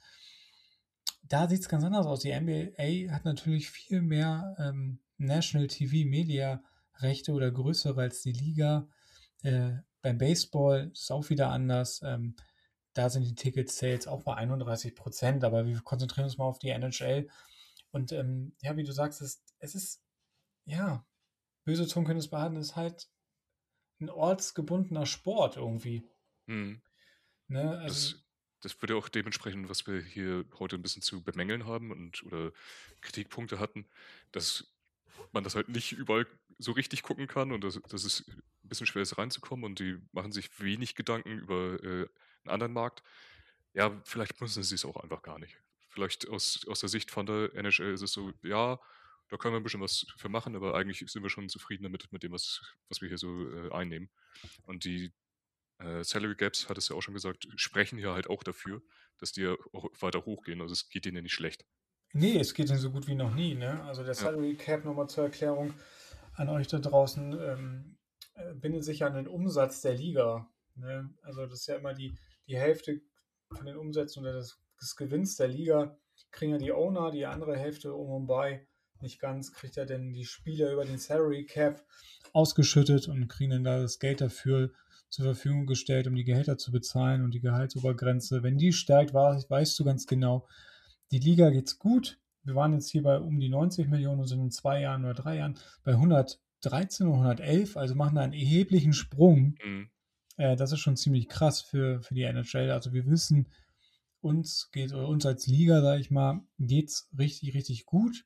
A: Da sieht es ganz anders aus. Die N B A hat natürlich viel mehr ähm, National T V Media Rechte oder größere als die Liga. Äh, beim Baseball ist es auch wieder anders. Ähm, da sind die Ticket-Sales auch bei einunddreißig Prozent, aber wir konzentrieren uns mal auf die N H L. Und ähm, ja, wie du sagst, es, es ist, ja, böse Zungen können es behalten, es ist halt ein ortsgebundener Sport irgendwie.
B: Mhm.
A: Ne? Also,
B: Das, das würde auch dementsprechend, was wir hier heute ein bisschen zu bemängeln haben und oder Kritikpunkte hatten, dass man das halt nicht überall so richtig gucken kann und dass, dass es ein bisschen schwer ist reinzukommen und die machen sich wenig Gedanken über äh, einen anderen Markt. Ja, vielleicht müssen sie es auch einfach gar nicht. Vielleicht aus, aus der Sicht von der N H L ist es so, ja, da können wir ein bisschen was für machen, aber eigentlich sind wir schon zufrieden damit, mit dem, was, was wir hier so äh, einnehmen. Und die äh, Salary Gaps, hat es ja auch schon gesagt, sprechen hier halt auch dafür, dass die ja auch weiter hochgehen. Also es geht denen ja nicht schlecht.
A: nee, es geht ihnen so gut wie noch nie. Ne? Also der
B: Ja.
A: Salary Cap, nochmal zur Erklärung an euch da draußen, ähm, äh, bindet sich an den Umsatz der Liga. Ne? Also das ist ja immer die, die Hälfte von den Umsätzen oder des, des Gewinns der Liga kriegen ja die Owner, die andere Hälfte um und bei, nicht ganz, kriegt ja denn die Spieler über den Salary Cap ausgeschüttet und kriegen dann da das Geld dafür zur Verfügung gestellt, um die Gehälter zu bezahlen und die Gehaltsobergrenze. Wenn die steigt, weißt du ganz genau, die Liga geht's gut. Wir waren jetzt hier bei um die neunzig Millionen und sind in zwei Jahren oder drei Jahren bei hundertdreizehn oder hundertelf, also machen da einen erheblichen Sprung.
B: Mhm.
A: Äh, das ist schon ziemlich krass für, für die N H L. Also wir wissen, uns geht, oder uns als Liga, sage ich mal, geht's richtig, richtig gut.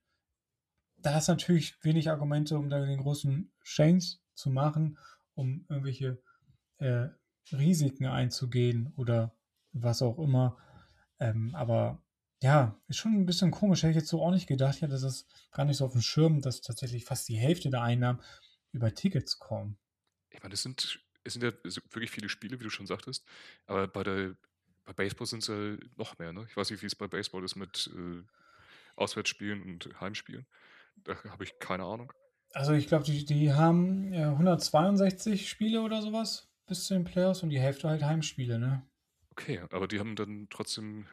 A: Da ist natürlich wenig Argumente, um da den großen Change zu machen, um irgendwelche äh, Risiken einzugehen oder was auch immer. Ähm, aber ja, ist schon ein bisschen komisch. Hätte ich jetzt so auch nicht gedacht. Ich hatte das gar nicht so auf dem Schirm, dass tatsächlich fast die Hälfte der Einnahmen über Tickets kommen.
B: Ich meine, es sind, es sind ja wirklich viele Spiele, wie du schon sagtest, aber bei der bei Baseball sind es ja noch mehr, ne? Ich weiß nicht, wie es bei Baseball ist mit äh, Auswärtsspielen und Heimspielen. Da habe ich keine Ahnung.
A: Also ich glaube, die, die haben äh, hundertzweiundsechzig Spiele oder sowas bis zu den Playoffs und die Hälfte halt Heimspiele, ne?
B: Okay, aber die haben dann trotzdem,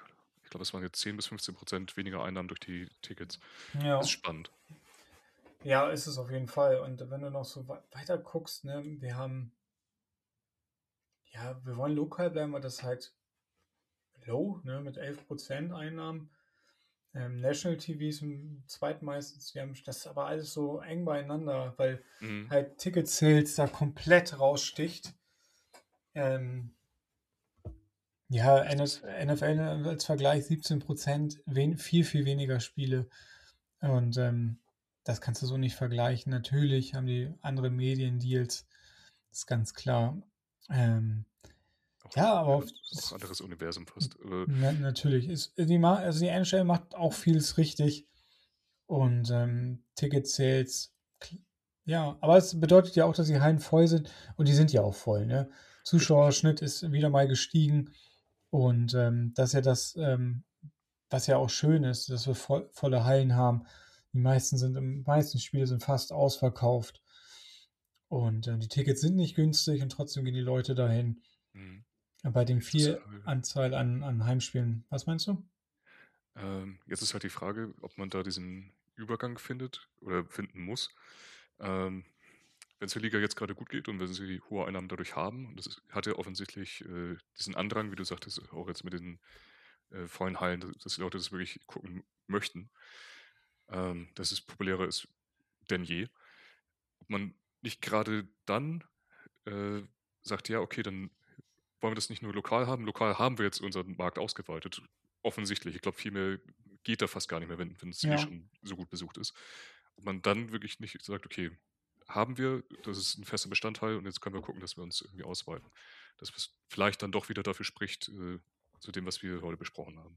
B: glaube, es waren jetzt zehn bis fünfzehn Prozent weniger Einnahmen durch die Tickets.
A: Ja.
B: Das ist spannend.
A: Ja, ist es auf jeden Fall. Und wenn du noch so weiter guckst, ne, wir haben, ja, wir wollen lokal bleiben, weil das ist halt low, ne, mit elf Prozent Einnahmen. Ähm, National T V ist im zweitmeistens. Wir haben, das ist aber alles so eng beieinander, weil
B: Mhm.
A: halt Ticket Sales da komplett raussticht. Ähm, ja, N F L als Vergleich siebzehn Prozent, wen, viel, viel weniger Spiele. Und ähm, das kannst du so nicht vergleichen. Natürlich haben die andere Mediendeals, ist ganz klar. Ähm,
B: Auch,
A: ja, aber
B: ja,
A: auf,
B: ist auch ein anderes Universum fast. Aber
A: na, natürlich. Ist, die, ma- also die N H L macht auch vieles richtig. Und ähm, Ticket Sales, kl- ja, aber es bedeutet ja auch, dass die Hallen voll sind. Und die sind ja auch voll. Ne? Zuschauerschnitt ist wieder mal gestiegen. Und ähm, das ist ja das, ähm, was ja auch schön ist, dass wir voll, volle Hallen haben. Die meisten sind, im meisten Spiele sind fast ausverkauft. Und äh, die Tickets sind nicht günstig und trotzdem gehen die Leute dahin.
B: mhm.
A: Bei den
B: Jetzt ist,
A: viel Anzahl an, an Heimspielen. Was meinst du?
B: ähm, jetzt ist halt die Frage, ob man da diesen Übergang findet oder finden muss. Ähm, wenn es der Liga jetzt gerade gut geht und wenn sie hohe Einnahmen dadurch haben, und das ist, hat ja offensichtlich äh, diesen Andrang, wie du sagtest, auch jetzt mit den äh, vollen Hallen, dass, dass die Leute das wirklich gucken möchten, ähm, dass es populärer ist denn je. Ob man nicht gerade dann äh, sagt, ja, okay, dann wollen wir das nicht nur lokal haben. Lokal haben wir jetzt unseren Markt ausgeweitet. Offensichtlich. Ich glaube, viel mehr geht da fast gar nicht mehr, wenn, wenn es eh
A: Ja.
B: schon so gut besucht ist. Ob man dann wirklich nicht sagt, okay, haben wir, das ist ein fester Bestandteil und jetzt können wir gucken, dass wir uns irgendwie ausweiten. Dass es vielleicht dann doch wieder dafür spricht, äh, zu dem, was wir heute besprochen haben.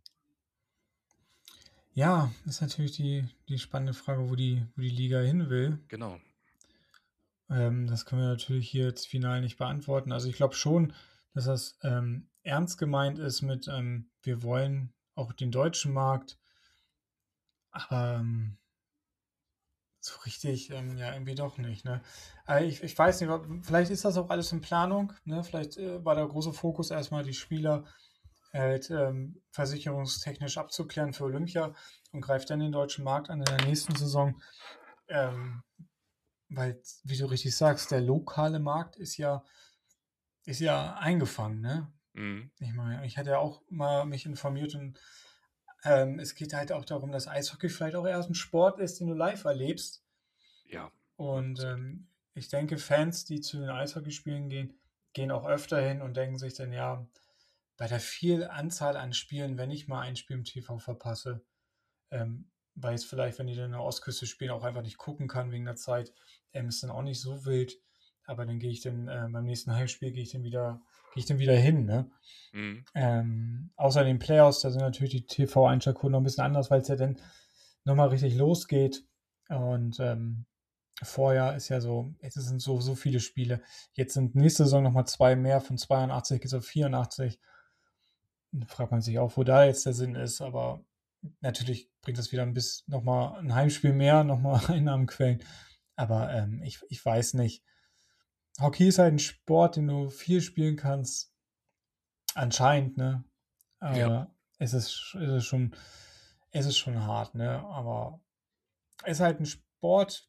A: Ja, ist natürlich die, die spannende Frage, wo die, wo die Liga hin will.
B: Genau.
A: Ähm, das können wir natürlich hier jetzt final nicht beantworten. Also ich glaube schon, dass das ähm, ernst gemeint ist mit, ähm, wir wollen auch den deutschen Markt, aber ähm, so richtig, ähm, ja, irgendwie doch nicht. Ne? Also ich, ich weiß nicht, ob- vielleicht ist das auch alles in Planung. Ne? Vielleicht äh, war der große Fokus erstmal, die Spieler halt ähm, versicherungstechnisch abzuklären für Olympia und greift dann den deutschen Markt an in der nächsten Saison. Ähm, weil, wie du richtig sagst, der lokale Markt ist ja, ist ja eingefangen, ne?
B: Mhm.
A: Ich meine, ich hatte ja auch mal mich informiert und ähm, es geht halt auch darum, dass Eishockey vielleicht auch erst ein Sport ist, den du live erlebst.
B: Ja.
A: Und
B: hundert Prozent.
A: ähm, ich denke, Fans, die zu den Eishockeyspielen gehen, gehen auch öfter hin und denken sich dann, ja, bei der vielen Anzahl an Spielen, wenn ich mal ein Spiel im T V verpasse, ähm, weil es vielleicht, wenn die dann in der Ostküste spielen, auch einfach nicht gucken kann wegen der Zeit, ähm, ist dann auch nicht so wild. Aber dann gehe ich dann äh, beim nächsten Heimspiel gehe ich dann wieder, gehe ich dann wieder hin, ne?
B: Mhm.
A: Ähm, außer den Playoffs, da sind natürlich die T V-Einschaltquoten noch ein bisschen anders, weil es ja dann nochmal richtig losgeht. Und ähm, vorher ist ja so, jetzt sind so, so viele Spiele. Jetzt sind nächste Saison nochmal zwei mehr, von zweiundachtzig geht es auf vierundachtzig. Da fragt man sich auch, wo da jetzt der Sinn ist, aber natürlich bringt das wieder ein bisschen nochmal ein Heimspiel mehr, nochmal Einnahmenquellen. Aber ähm, ich, ich weiß nicht. Hockey ist halt ein Sport, den du viel spielen kannst. Anscheinend, ne? Aber
B: Ja.
A: es ist, es ist schon, es ist schon hart, ne? Aber es ist halt ein Sport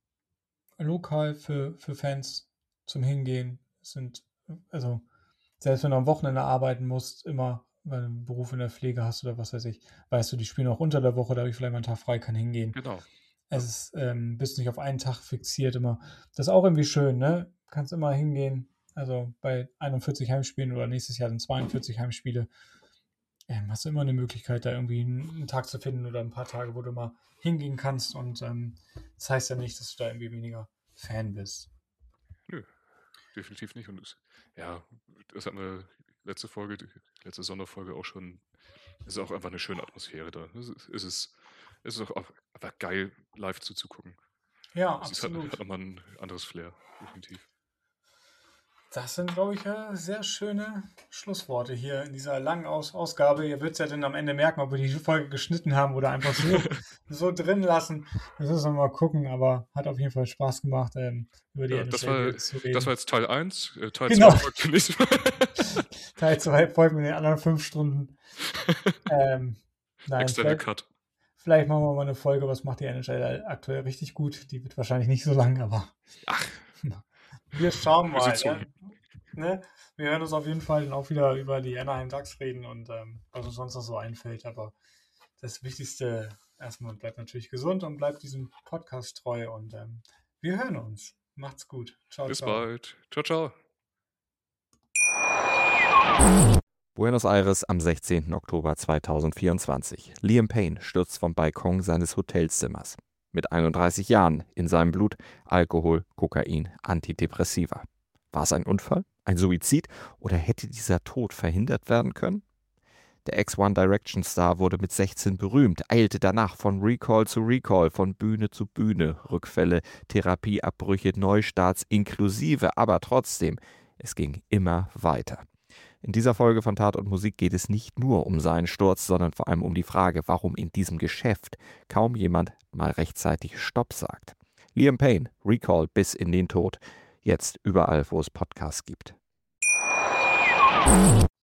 A: lokal für, für Fans zum Hingehen. Es sind, also, selbst wenn du am Wochenende arbeiten musst, immer, weil du einen Beruf in der Pflege hast oder was weiß ich, weißt du, die spielen auch unter der Woche, da habe ich vielleicht mal einen Tag frei, kann hingehen.
B: Genau.
A: Es ist, ähm, bist nicht auf einen Tag fixiert immer. Das ist auch irgendwie schön, ne? Kannst immer hingehen. Also bei einundvierzig Heimspielen oder nächstes Jahr dann zweiundvierzig Heimspiele, ähm, hast du immer eine Möglichkeit, da irgendwie einen, einen Tag zu finden oder ein paar Tage, wo du mal hingehen kannst. Und ähm, das heißt ja nicht, dass du da irgendwie weniger Fan bist.
B: Nö, definitiv nicht. Und es, ja, das hatten wir letzte Folge, die letzte Sonderfolge auch schon. Es ist auch einfach eine schöne Atmosphäre da. Es ist, es ist, es ist auch einfach geil, live zuzugucken.
A: Ja,
B: Es ist, hat,
A: absolut.
B: hat nochmal ein anderes Flair, definitiv.
A: Das sind, glaube ich, äh, sehr schöne Schlussworte hier in dieser langen Aus Ausgabe. Ihr würdet es ja dann am Ende merken, ob wir die Folge geschnitten haben oder einfach so, so drin lassen. Das müssen wir mal gucken, aber hat auf jeden Fall Spaß gemacht, ähm, über die
B: Ja, das,
A: N H
B: war,
A: L zu reden.
B: das war jetzt Teil eins. Äh, Teil
A: Genau.
B: zwei folgt nicht.
A: Teil zwei folgt mit den anderen fünf Stunden. Ähm, nein,
B: Extended
A: vielleicht,
B: Cut.
A: vielleicht machen wir mal eine Folge, was macht die N H L aktuell richtig gut. Die wird wahrscheinlich nicht so lang, aber
B: Ach,
A: wir schauen
B: wir
A: mal.
B: sind
A: Ne? Ne? Wir hören uns auf jeden Fall dann auch wieder über die Anaheim Ducks reden und ähm, was uns sonst noch so einfällt. Aber das Wichtigste erstmal, bleibt natürlich gesund und bleibt diesem Podcast treu. Und ähm, wir hören uns. Macht's gut. Ciao,
B: bis
A: ciao.
B: bald. Ciao, ciao.
C: Buenos Aires am sechzehnten Oktober zweitausendvierundzwanzig. Liam Payne stürzt vom Balkon seines Hotelzimmers. Mit einunddreißig Jahren, in seinem Blut Alkohol, Kokain, Antidepressiva. War es ein Unfall, ein Suizid oder hätte dieser Tod verhindert werden können? Der Ex-One Direction Star wurde mit sechzehn berühmt, eilte danach von Recall zu Recall, von Bühne zu Bühne, Rückfälle, Therapieabbrüche, Neustarts inklusive, aber trotzdem, es ging immer weiter. In dieser Folge von Tat und Musik geht es nicht nur um seinen Sturz, sondern vor allem um die Frage, warum in diesem Geschäft kaum jemand mal rechtzeitig Stopp sagt. Liam Payne, Recall bis in den Tod. Jetzt überall, wo es Podcasts gibt.